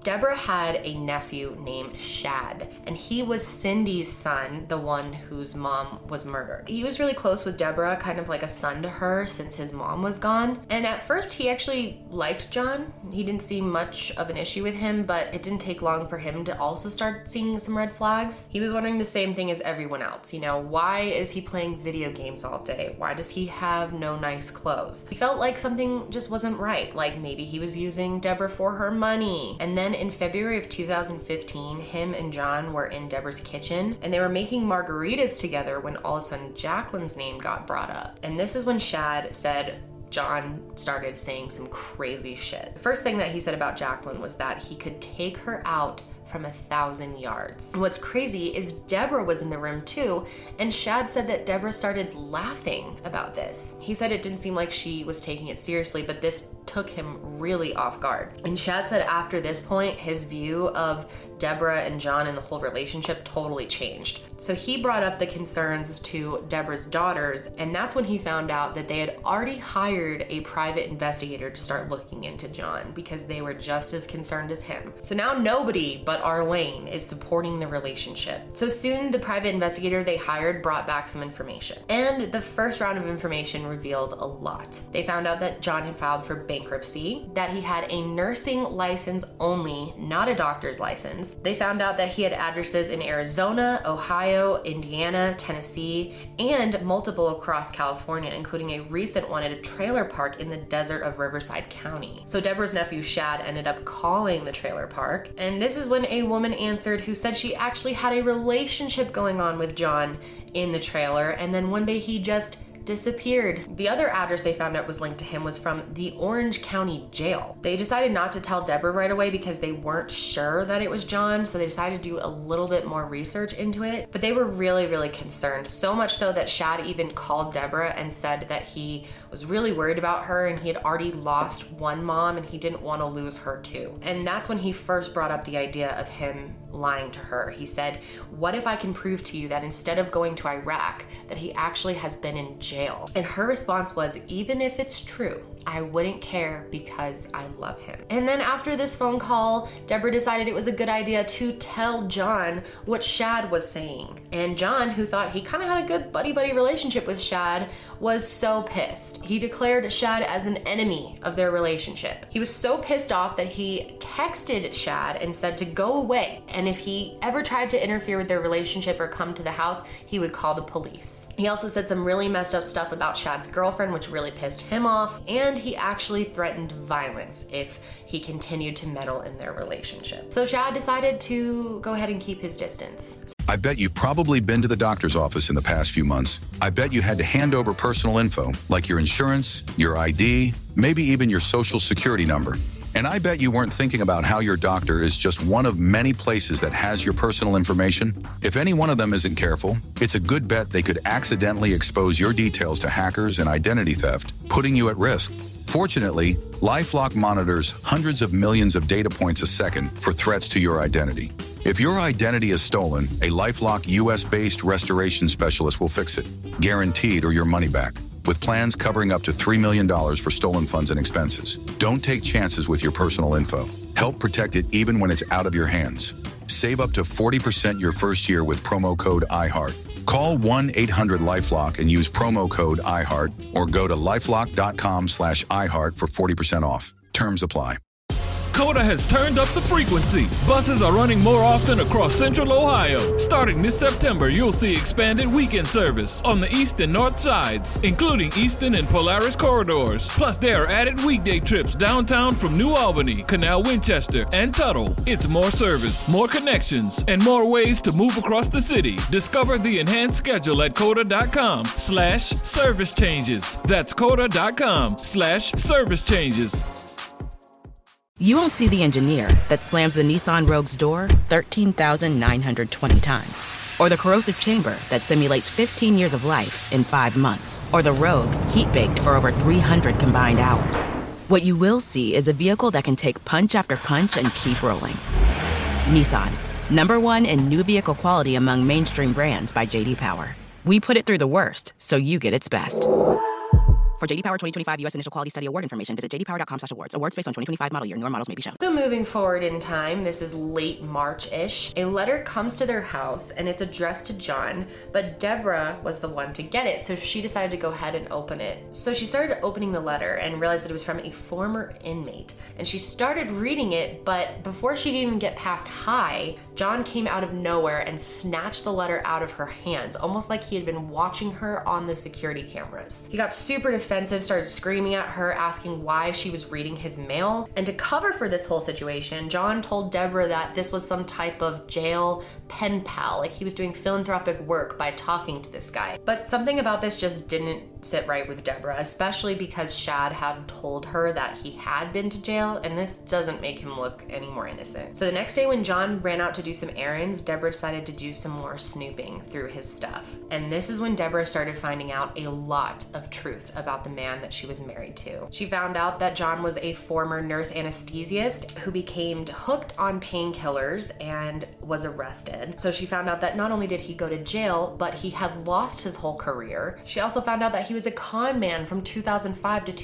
C: Deborah had a nephew named Shad, and he was Cindy's son, the one whose mom was murdered. He was really close with Deborah, kind of like a son to her since his mom was gone. And at first he actually liked John. He didn't see much of an issue with him, but it didn't take long for him to also start seeing some red flags. He was wondering the same thing as everyone else. You know, why is he playing video games all day? Why does he have no nice clothes? He felt like something just wasn't right. Like maybe he was using Deborah for her money. And then in February of 2015, him and John were in Deborah's kitchen and they were making margaritas together when all of a sudden Jacqueline's name got brought up. And this is when Shad said John started saying some crazy shit. The first thing that he said about Jacqueline was that he could take her out from 1,000 yards. And what's crazy is Deborah was in the room too, and Shad said that Deborah started laughing about this. He said it didn't seem like she was taking it seriously, but this took him really off guard. And Shad said after this point, his view of Deborah and John and the whole relationship totally changed. So he brought up the concerns to Deborah's daughters, and that's when he found out that they had already hired a private investigator to start looking into John because they were just as concerned as him. So now nobody but Arlene is supporting the relationship. So soon the private investigator they hired brought back some information. And the first round of information revealed a lot. They found out that John had filed for bankruptcy, that he had a nursing license only, not a doctor's license. They found out that he had addresses in Arizona, Ohio, Indiana, Tennessee, and multiple across California, including a recent one at a trailer park in the desert of Riverside County. So Deborah's nephew Shad ended up calling the trailer park, and this is when a woman answered who said she actually had a relationship going on with John in the trailer, and then one day he just disappeared. The other address they found out was linked to him was from the Orange County Jail. They decided not to tell Deborah right away because they weren't sure that it was John, so they decided to do a little bit more research into it. But they were really, really concerned, so much so that Shad even called Deborah and said that he was really worried about her and he had already lost one mom and he didn't want to lose her too. And that's when he first brought up the idea of him lying to her. He said, "What if I can prove to you that instead of going to Iraq, that he actually has been in jail?" And her response was, "Even if it's true, I wouldn't care because I love him." And then after this phone call, Deborah decided it was a good idea to tell John what Shad was saying. And John, who thought he kind of had a good buddy-buddy relationship with Shad, was so pissed. He declared Shad as an enemy of their relationship. He was so pissed off that he texted Shad and said to go away. And if he ever tried to interfere with their relationship or come to the house, he would call the police. He also said some really messed up stuff about Shad's girlfriend, which really pissed him off. And he actually threatened violence if he continued to meddle in their relationship. So Shad decided to go ahead and keep his distance.
I: I bet you've probably been to the doctor's office in the past few months. I bet you had to hand over personal info, like your insurance, your ID, maybe even your social security number. And I bet you weren't thinking about how your doctor is just one of many places that has your personal information. If any one of them isn't careful, it's a good bet they could accidentally expose your details to hackers and identity theft, putting you at risk. Fortunately, LifeLock monitors hundreds of millions of data points a second for threats to your identity. If your identity is stolen, a LifeLock US-based restoration specialist will fix it, guaranteed or your money back, with plans covering up to $3 million for stolen funds and expenses. Don't take chances with your personal info. Help protect it even when it's out of your hands. Save up to 40% your first year with promo code iHeart. Call 1-800-LifeLock and use promo code iHeart, or go to lifelock.com/iHeart for 40% off. Terms apply.
J: Coda has turned up the frequency. Buses are running more often across Central Ohio. Starting this September, you'll see expanded weekend service on the east and north sides, including Eastern and Polaris corridors. Plus, there are added weekday trips downtown from New Albany, Canal Winchester, and Tuttle. It's more service, more connections, and more ways to move across the city. Discover the enhanced schedule at coda.com/service changes. That's coda.com/service changes.
H: You won't see the engineer that slams the Nissan Rogue's door 13,920 times. Or the corrosive chamber that simulates 15 years of life in 5 months. Or the Rogue heat-baked for over 300 combined hours. What you will see is a vehicle that can take punch after punch and keep rolling. Nissan, #1 in new vehicle quality among mainstream brands by J.D. Power. We put it through the worst, so you get its best. For JD Power 2025 U.S. Initial Quality Study Award information, visit jdpower.com/awards. Awards based on 2025 model year. Newer models may be shown.
C: So moving forward in time, this is late March-ish. A letter comes to their house and it's addressed to John, but Deborah was the one to get it, so she decided to go ahead and open it. So she started opening the letter and realized that it was from a former inmate. And she started reading it, but before she could even get past hi, John came out of nowhere and snatched the letter out of her hands, almost like he had been watching her on the security cameras. He got super defensive, started screaming at her, asking why she was reading his mail. And to cover for this whole situation, John told Deborah that this was some type of jail pen pal, like he was doing philanthropic work by talking to this guy. But something about this just didn't sit right with Deborah, especially because Shad had told her that he had been to jail, and this doesn't make him look any more innocent. So the next day when John ran out to do some errands, Deborah decided to do some more snooping through his stuff. And this is when Deborah started finding out a lot of truth about the man that she was married to. She found out that John was a former nurse anesthesiast who became hooked on painkillers and was arrested. So she found out that not only did he go to jail, but he had lost his whole career. She also found out that he was a con man from 2005 to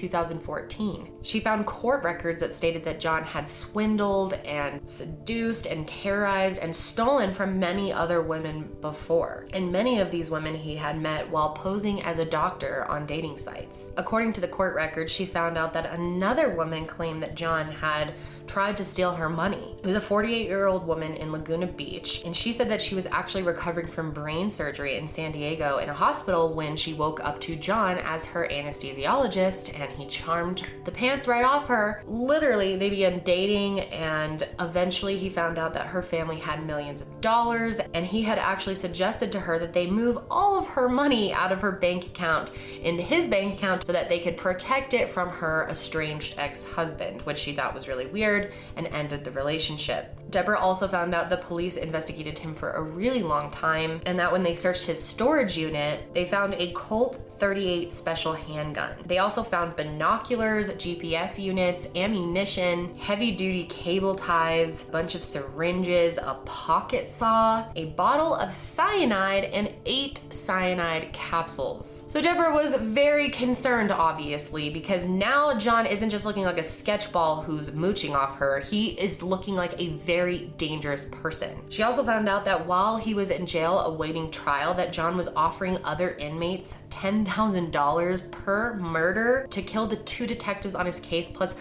C: 2014. She found court records that stated that John had swindled and seduced and terrorized and stolen from many other women before. And many of these women he had met while posing as a doctor on dating sites. According to the court records, she found out that another woman claimed that John had tried to steal her money. It was a 48-year-old woman in Laguna Beach, and she said that she was actually recovering from brain surgery in San Diego in a hospital when she woke up to John as her anesthesiologist, and he charmed the pants right off her. Literally, they began dating, and eventually he found out that her family had millions of dollars, and he had actually suggested to her that they move all of her money out of her bank account into his bank account so that they could protect it from her estranged ex-husband, which she thought was really weird and ended the relationship. Deborah also found out the police investigated him for a really long time, and that when they searched his storage unit, they found a Colt 38 special handgun. They also found binoculars, GPS units, ammunition, heavy-duty cable ties, a bunch of syringes, a pocket saw, a bottle of cyanide, and 8 cyanide capsules. So Deborah was very concerned, obviously, because now John isn't just looking like a sketchball who's mooching off her, he is looking like a very dangerous person. She also found out that while he was in jail awaiting trial, that John was offering other inmates $10,000 per murder to kill the 2 detectives on his case plus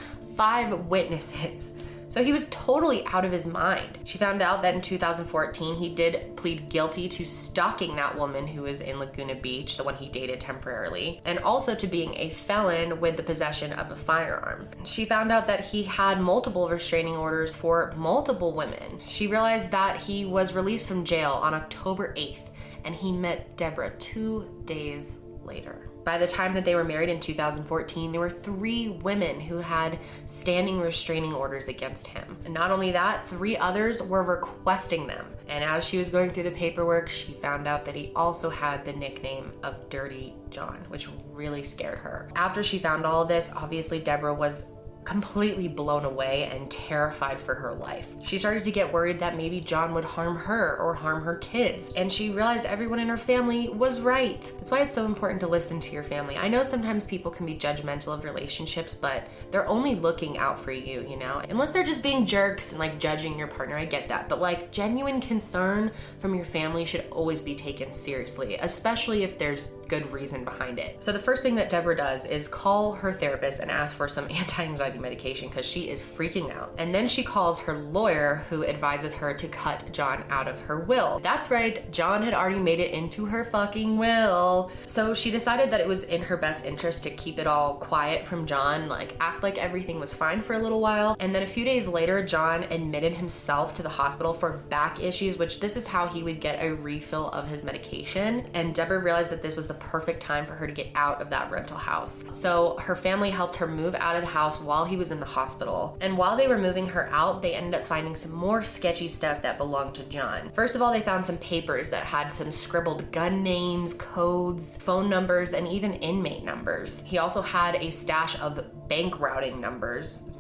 C: 5 witnesses. So he was totally out of his mind. She found out that in 2014, he did plead guilty to stalking that woman who was in Laguna Beach, the one he dated temporarily, and also to being a felon with the possession of a firearm. She found out that he had multiple restraining orders for multiple women. She realized that he was released from jail on October 8th, and he met Deborah 2 days later. By the time that they were married in 2014, there were 3 women who had standing restraining orders against him. And not only that, 3 others were requesting them. And as she was going through the paperwork, she found out that he also had the nickname of Dirty John, which really scared her. After she found all of this, obviously Deborah was completely blown away and terrified for her life. She started to get worried that maybe John would harm her or harm her kids, and she realized everyone in her family was right. That's why it's so important to listen to your family. I know sometimes people can be judgmental of relationships, but they're only looking out for you, you know? Unless they're just being jerks and like judging your partner, I get that. But like genuine concern from your family should always be taken seriously, especially if there's good reason behind it. So the first thing that Deborah does is call her therapist and ask for some anti-anxiety medication because she is freaking out. And then she calls her lawyer, who advises her to cut John out of her will. That's right, John had already made it into her fucking will. So she decided that it was in her best interest to keep it all quiet from John, like act like everything was fine for a little while. And then a few days later, John admitted himself to the hospital for back issues, which this is how he would get a refill of his medication. And Deborah realized that this was the perfect time for her to get out of that rental house. So her family helped her move out of the house while he was in the hospital. And while they were moving her out, they ended up finding some more sketchy stuff that belonged to John. First of all, they found some papers that had some scribbled gun names, codes, phone numbers, and even inmate numbers. He also had a stash of bank routing numbers.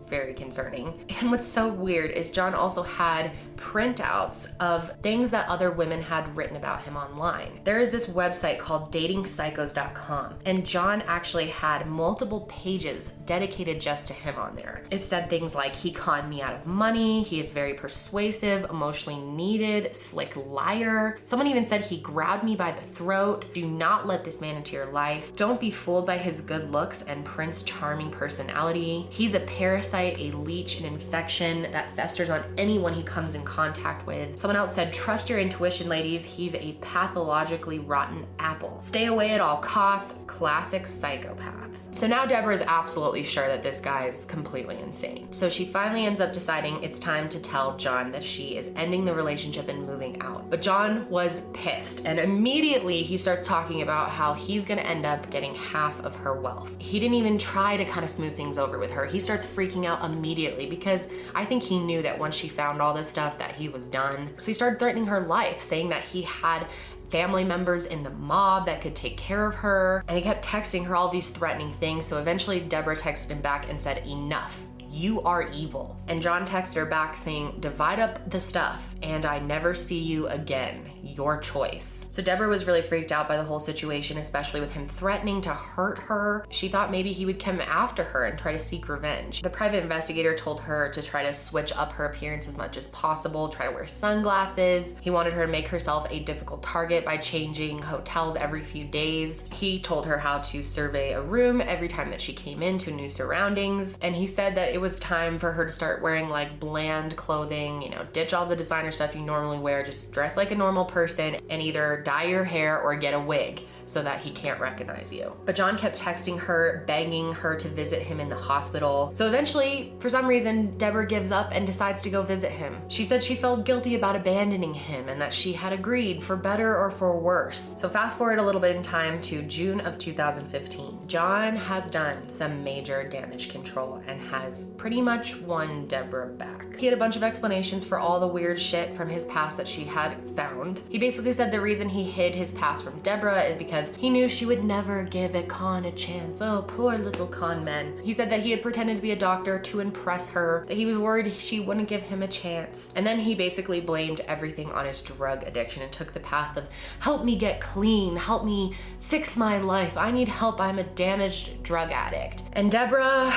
C: very concerning. And what's so weird is John also had printouts of things that other women had written about him online. There is this website called datingpsychos.com, and John actually had multiple pages dedicated just to him on there. It said things like, he conned me out of money, he is very persuasive, emotionally needed, slick liar. Someone even said he grabbed me by the throat. Do not let this man into your life. Don't be fooled by his good looks and Prince Charming personality. He's a parasite, a leech, an infection that festers on anyone he comes in contact with. Someone else said, trust your intuition, ladies. He's a pathologically rotten apple. Stay away at all costs. Classic psychopath. So now Deborah is absolutely sure that this guy is completely insane. So she finally ends up deciding it's time to tell John that she is ending the relationship and moving out. But John was pissed, and immediately he starts talking about how he's gonna end up getting half of her wealth. He didn't even try to kind of smooth things over with her. He starts freaking out immediately because I think he knew that once she found all this stuff that he was done. So he started threatening her life, saying that he had family members in the mob that could take care of her. And he kept texting her all these threatening things. So eventually Deborah texted him back and said, enough. You are evil. And John texted her back saying, divide up the stuff and I never see you again. Your choice. So Deborah was really freaked out by the whole situation, especially with him threatening to hurt her. She thought maybe he would come after her and try to seek revenge. The private investigator told her to try to switch up her appearance as much as possible, try to wear sunglasses. He wanted her to make herself a difficult target by changing hotels every few days. He told her how to survey a room every time that she came into new surroundings. And he said that it was time for her to start wearing like bland clothing, you know, ditch all the designer stuff you normally wear, just dress like a normal person and either dye your hair or get a wig so that he can't recognize you. But John kept texting her, begging her to visit him in the hospital. So eventually, for some reason, Deborah gives up and decides to go visit him. She said she felt guilty about abandoning him and that she had agreed for better or for worse. So fast forward a little bit in time to June of 2015. John has done some major damage control and has pretty much won Deborah back. He had a bunch of explanations for all the weird shit from his past that she had found. He basically said the reason he hid his past from Deborah is because he knew she would never give a con a chance. Oh, poor little con men. He said that he had pretended to be a doctor to impress her, that he was worried she wouldn't give him a chance. And then he basically blamed everything on his drug addiction and took the path of, help me get clean, help me fix my life. I need help, I'm a damaged drug addict. And Deborah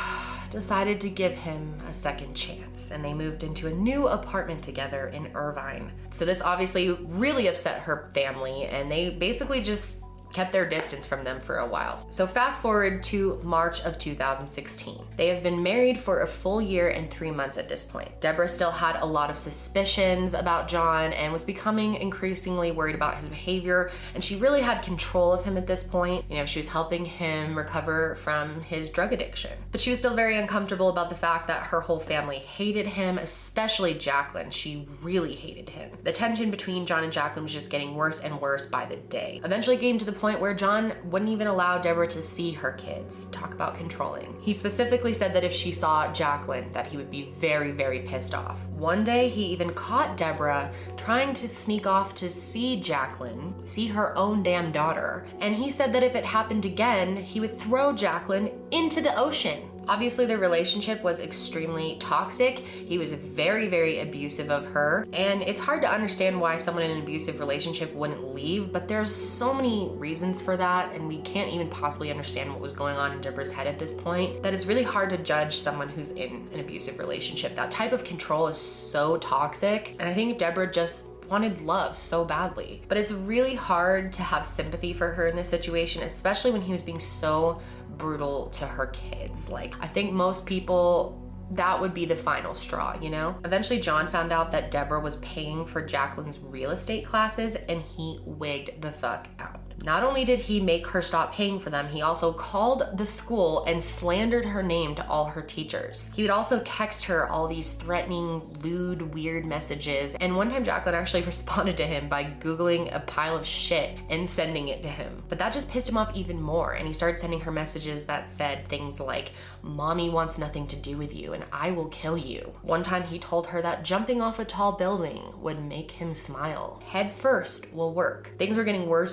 C: decided to give him a second chance, and they moved into a new apartment together in Irvine. So this obviously really upset her family, and they basically just kept their distance from them for a while. So fast forward to March of 2016. They have been married for a full year and 3 months at this point. Deborah still had a lot of suspicions about John and was becoming increasingly worried about his behavior, and she really had control of him at this point. You know, she was helping him recover from his drug addiction. But she was still very uncomfortable about the fact that her whole family hated him, especially Jacqueline. She really hated him. The tension between John and Jacqueline was just getting worse and worse by the day. Eventually it came to the point where John wouldn't even allow Deborah to see her kids. Talk about controlling. He specifically said that if she saw Jacqueline, that he would be very, very pissed off. One day, he even caught Deborah trying to sneak off to see Jacqueline, see her own damn daughter. And he said that if it happened again, he would throw Jacqueline into the ocean. Obviously, their relationship was extremely toxic. He was very, very abusive of her. And it's hard to understand why someone in an abusive relationship wouldn't leave, but there's so many reasons for that, and we can't even possibly understand what was going on in Deborah's head at this point, that it's really hard to judge someone who's in an abusive relationship. That type of control is so toxic, and I think Deborah just wanted love so badly. But it's really hard to have sympathy for her in this situation, especially when he was being so brutal to her kids. Like, I think most people, that would be the final straw, you know? Eventually, John found out that Deborah was paying for Jacqueline's real estate classes, and he wigged the fuck out. Not only did he make her stop paying for them, he also called the school and slandered her name to all her teachers. He would also text her all these threatening, lewd, weird messages. And one time Jacqueline actually responded to him by Googling a pile of shit and sending it to him. But that just pissed him off even more, and he started sending her messages that said things like, "Mommy wants nothing to do with you and I will kill you." One time he told her that jumping off a tall building would make him smile. Head first will work. Things were getting worse and worse.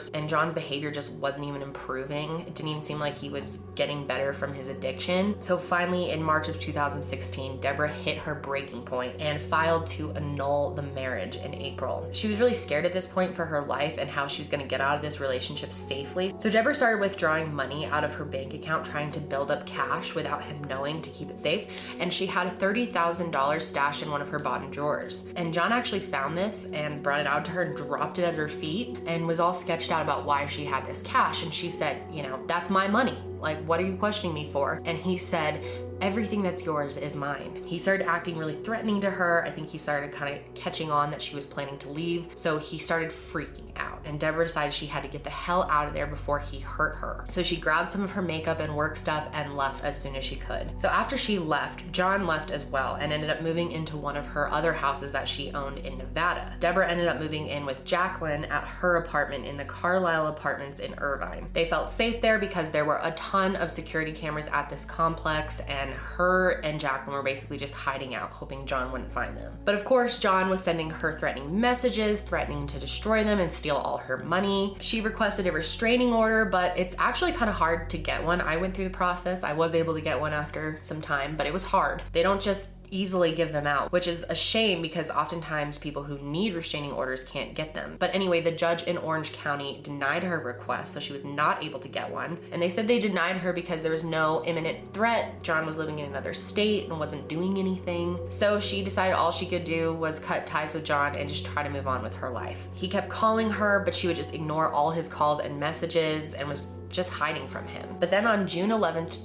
C: worse, and John's behavior just wasn't even improving. It didn't even seem like he was getting better from his addiction. So finally, in March of 2016, Deborah hit her breaking point and filed to annul the marriage in April. She was really scared at this point for her life and how she was gonna get out of this relationship safely. So Deborah started withdrawing money out of her bank account, trying to build up cash without him knowing to keep it safe. And she had $30,000 stashed in one of her bottom drawers. And John actually found this and brought it out to her, dropped it at her feet, and was all sketched out about why she had this cash. And she said, you know, that's my money. Like, what are you questioning me for? And he said, everything that's yours is mine. He started acting really threatening to her. I think he started kind of catching on that she was planning to leave. So he started freaking out. And Deborah decided she had to get the hell out of there before he hurt her. So she grabbed some of her makeup and work stuff and left as soon as she could. So after she left, John left as well and ended up moving into one of her other houses that she owned in Nevada. Deborah ended up moving in with Jacqueline at her apartment in the Carlisle Apartments in Irvine. They felt safe there because there were a ton of security cameras at this complex, and her and Jacqueline were basically just hiding out, hoping John wouldn't find them. But of course, John was sending her threatening messages, threatening to destroy them and steal all her money. She requested a restraining order, but it's actually kind of hard to get one. I went through the process. I was able to get one after some time, but it was hard. They don't just easily give them out, which is a shame because oftentimes people who need restraining orders can't get them. But anyway, the judge in Orange County denied her request, so she was not able to get one. And they said they denied her because there was no imminent threat. John was living in another state and wasn't doing anything. So she decided all she could do was cut ties with John and just try to move on with her life. He kept calling her, but she would just ignore all his calls and messages and was just hiding from him. But then on June 11th,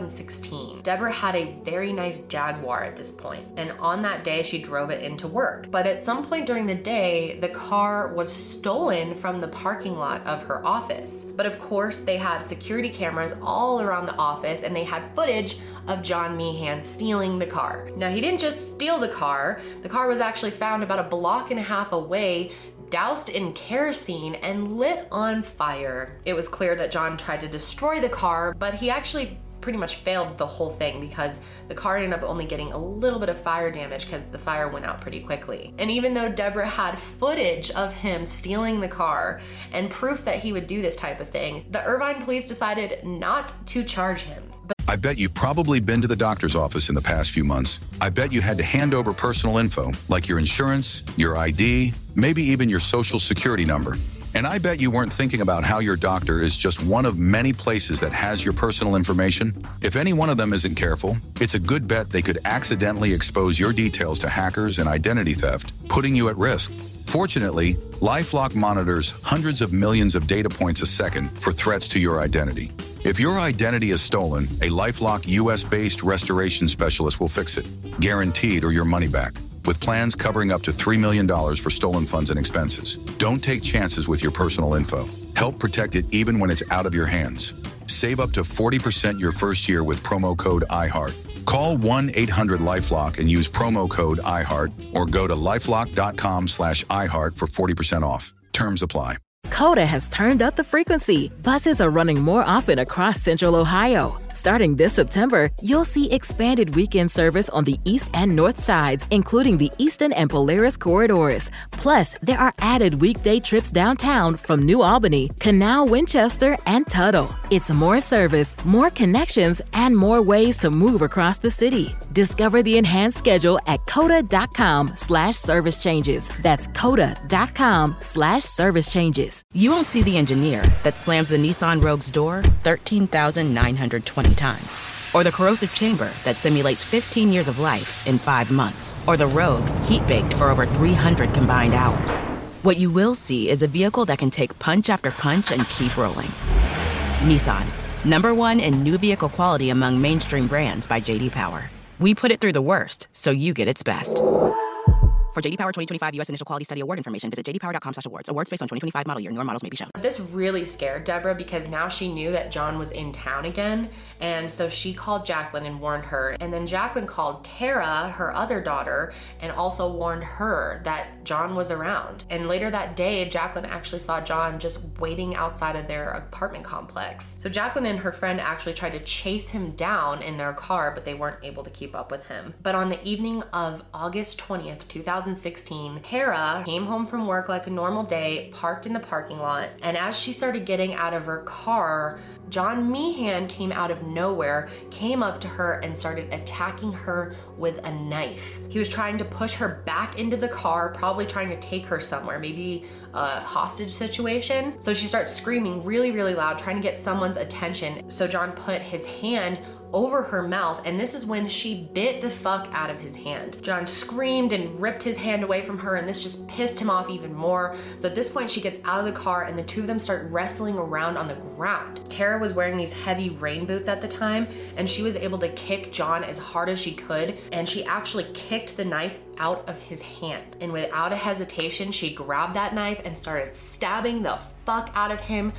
C: 2016, Deborah had a very nice Jaguar at this point, and on that day she drove it into work. But at some point during the day, the car was stolen from the parking lot of her office. But of course, they had security cameras all around the office, and they had footage of John Meehan stealing the car. Now, he didn't just steal the car was actually found about a block and a half away, doused in kerosene and lit on fire. It was clear that John tried to destroy the car, but he actually pretty much failed the whole thing because the car ended up only getting a little bit of fire damage because the fire went out pretty quickly. And even though Deborah had footage of him stealing the car and proof that he would do this type of thing, the Irvine police decided not to charge him.
I: I bet you've probably been to the doctor's office in the past few months. I bet you had to hand over personal info, like your insurance, your ID, maybe even your social security number. And I bet you weren't thinking about how your doctor is just one of many places that has your personal information. If any one of them isn't careful, it's a good bet they could accidentally expose your details to hackers and identity theft, putting you at risk. Fortunately, LifeLock monitors hundreds of millions of data points a second for threats to your identity. If your identity is stolen, a LifeLock US-based restoration specialist will fix it, guaranteed or your money back, with plans covering up to $3 million for stolen funds and expenses. Don't take chances with your personal info. Help protect it even when it's out of your hands. Save up to 40% your first year with promo code iHeart. Call 1-800-LifeLock and use promo code iHeart, or go to lifelock.com/iHeart for 40% off. Terms apply.
B: Coda has turned up the frequency. Buses are running more often across Central Ohio. Starting this September, you'll see expanded weekend service on the east and north sides, including the Easton and Polaris corridors. Plus, there are added weekday trips downtown from New Albany, Canal, Winchester, and Tuttle. It's more service, more connections, and more ways to move across the city. Discover the enhanced schedule at coda.com/service changes. That's coda.com/service changes.
H: You won't see the engineer that slams the Nissan Rogue's door 13,920 times, or the corrosive chamber that simulates 15 years of life in 5 months, or the Rogue heat-baked for over 300 combined hours. What you will see is a vehicle that can take punch after punch and keep rolling. Nissan, #1 in new vehicle quality among mainstream brands by J.D. Power. We put it through the worst, so you get its best. For J.D. Power 2025 U.S. Initial Quality Study Award information, visit jdpower.com/awards. Awards based on 2025 model year. Newer models may be shown.
C: This really scared Deborah because now she knew that John was in town again. And so she called Jacqueline and warned her. And then Jacqueline called Tara, her other daughter, and also warned her that John was around. And later that day, Jacqueline actually saw John just waiting outside of their apartment complex. So Jacqueline and her friend actually tried to chase him down in their car, but they weren't able to keep up with him. But on the evening of August 20th, 2016, 2016, Tara came home from work like a normal day, parked in the parking lot, and as she started getting out of her car, John Meehan came out of nowhere, came up to her and started attacking her with a knife. He was trying to push her back into the car, probably trying to take her somewhere, maybe a hostage situation. So she starts screaming really, really loud, trying to get someone's attention. So John put his hand over her mouth, and this is when she bit the fuck out of his hand. John screamed and ripped his hand away from her, and this just pissed him off even more. So at this point, she gets out of the car and the two of them start wrestling around on the ground. Tara was wearing these heavy rain boots at the time, and she was able to kick John as hard as she could, and she actually kicked the knife out of his hand. And without a hesitation, she grabbed that knife and started stabbing the fuck out of him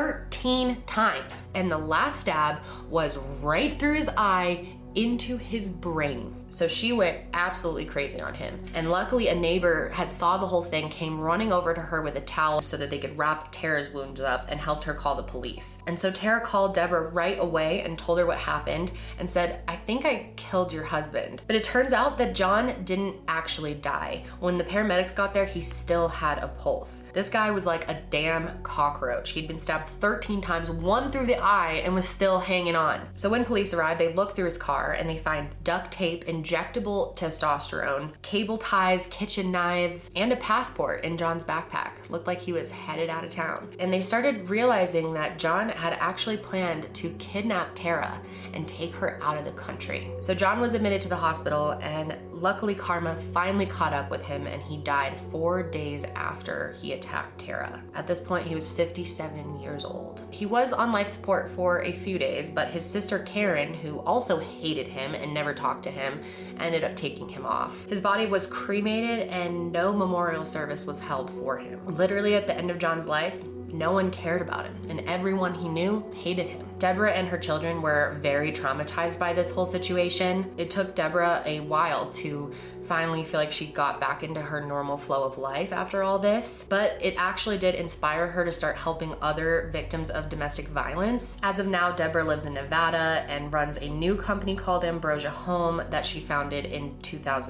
C: 13 times. And the last stab was right through his eye into his brain. So she went absolutely crazy on him. And luckily a neighbor had saw the whole thing, came running over to her with a towel so that they could wrap Tara's wounds up and helped her call the police. And so Tara called Deborah right away and told her what happened and said, "I think I killed your husband." But it turns out that John didn't actually die. When the paramedics got there, he still had a pulse. This guy was like a damn cockroach. He'd been stabbed 13 times, one through the eye, and was still hanging on. So when police arrived, they looked through his car and they find duct tape, injectable testosterone, cable ties, kitchen knives, and a passport in John's backpack. Looked like he was headed out of town. And they started realizing that John had actually planned to kidnap Tara and take her out of the country. So John was admitted to the hospital, and luckily karma finally caught up with him and he died 4 days after he attacked Tara. At this point, he was 57 years old. He was on life support for a few days, but his sister Karen, who also hated him and never talked to him, ended up taking him off. His body was cremated and no memorial service was held for him. Literally at the end of John's life, no one cared about him, and everyone he knew hated him. Deborah and her children were very traumatized by this whole situation. It took Deborah a while to finally feel like she got back into her normal flow of life after all this, but it actually did inspire her to start helping other victims of domestic violence. As of now, Deborah lives in Nevada and runs a new company called Ambrosia Home that she founded in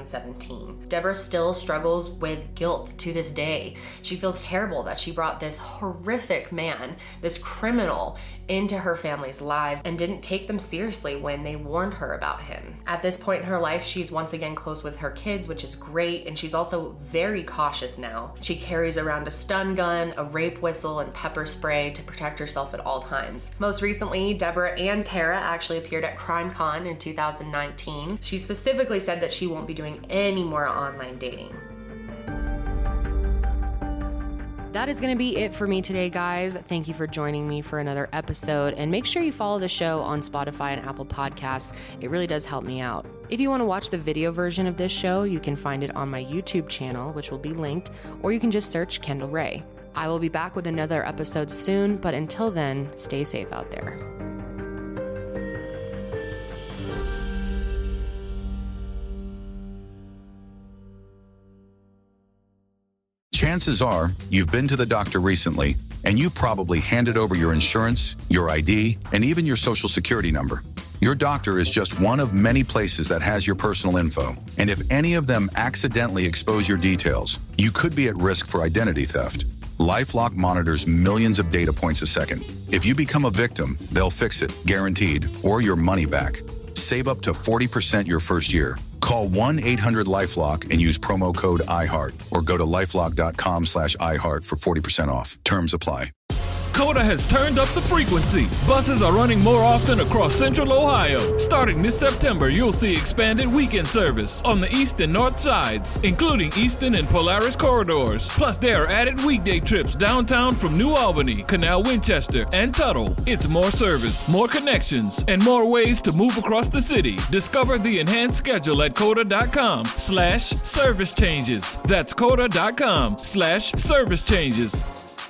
C: 2017. Deborah still struggles with guilt to this day. She feels terrible that she brought this horrific man, this criminal, into her family's lives and didn't take them seriously when they warned her about him. At this point in her life, she's once again close with her kids, which is great, and she's also very cautious now. She carries around a stun gun, a rape whistle, and pepper spray to protect herself at all times. Most recently, Deborah and Tara actually appeared at CrimeCon in 2019. She specifically said that she won't be doing any more online dating. That is going to be it for me today, guys. Thank you for joining me for another episode, and make sure you follow the show on Spotify and Apple Podcasts. It really does help me out. If you want to watch the video version of this show, you can find it on my YouTube channel, which will be linked, or you can just search Kendall Ray. I will be back with another episode soon, but until then, stay safe out there.
I: Chances are you've been to the doctor recently, and you probably handed over your insurance, your ID, and even your social security number. Your doctor is just one of many places that has your personal info. And if any of them accidentally expose your details, you could be at risk for identity theft. LifeLock monitors millions of data points a second. If you become a victim, they'll fix it, guaranteed, or your money back. Save up to 40% your first year. Call 1-800-LifeLock and use promo code iHeart, or go to lifelock.com/iHeart for 40% off. Terms apply.
J: Coda has turned up the frequency. Buses are running more often across Central Ohio. Starting this September, you'll see expanded weekend service on the east and north sides, including Eastern and Polaris corridors. Plus, there are added weekday trips downtown from New Albany, Canal Winchester, and Tuttle. It's more service, more connections, and more ways to move across the city. Discover the enhanced schedule at coda.com/service changes. That's coda.com/service changes.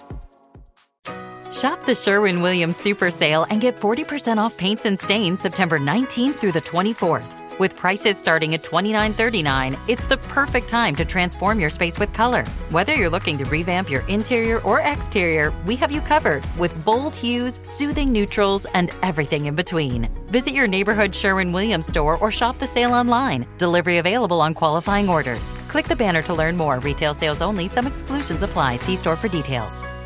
K: Shop the Sherwin-Williams Super Sale and get 40% off paints and stains September 19th through the 24th. With prices starting at $29.39, it's the perfect time to transform your space with color. Whether you're looking to revamp your interior or exterior, we have you covered with bold hues, soothing neutrals, and everything in between. Visit your neighborhood Sherwin-Williams store or shop the sale online. Delivery available on qualifying orders. Click the banner to learn more. Retail sales only. Some exclusions apply. See store for details.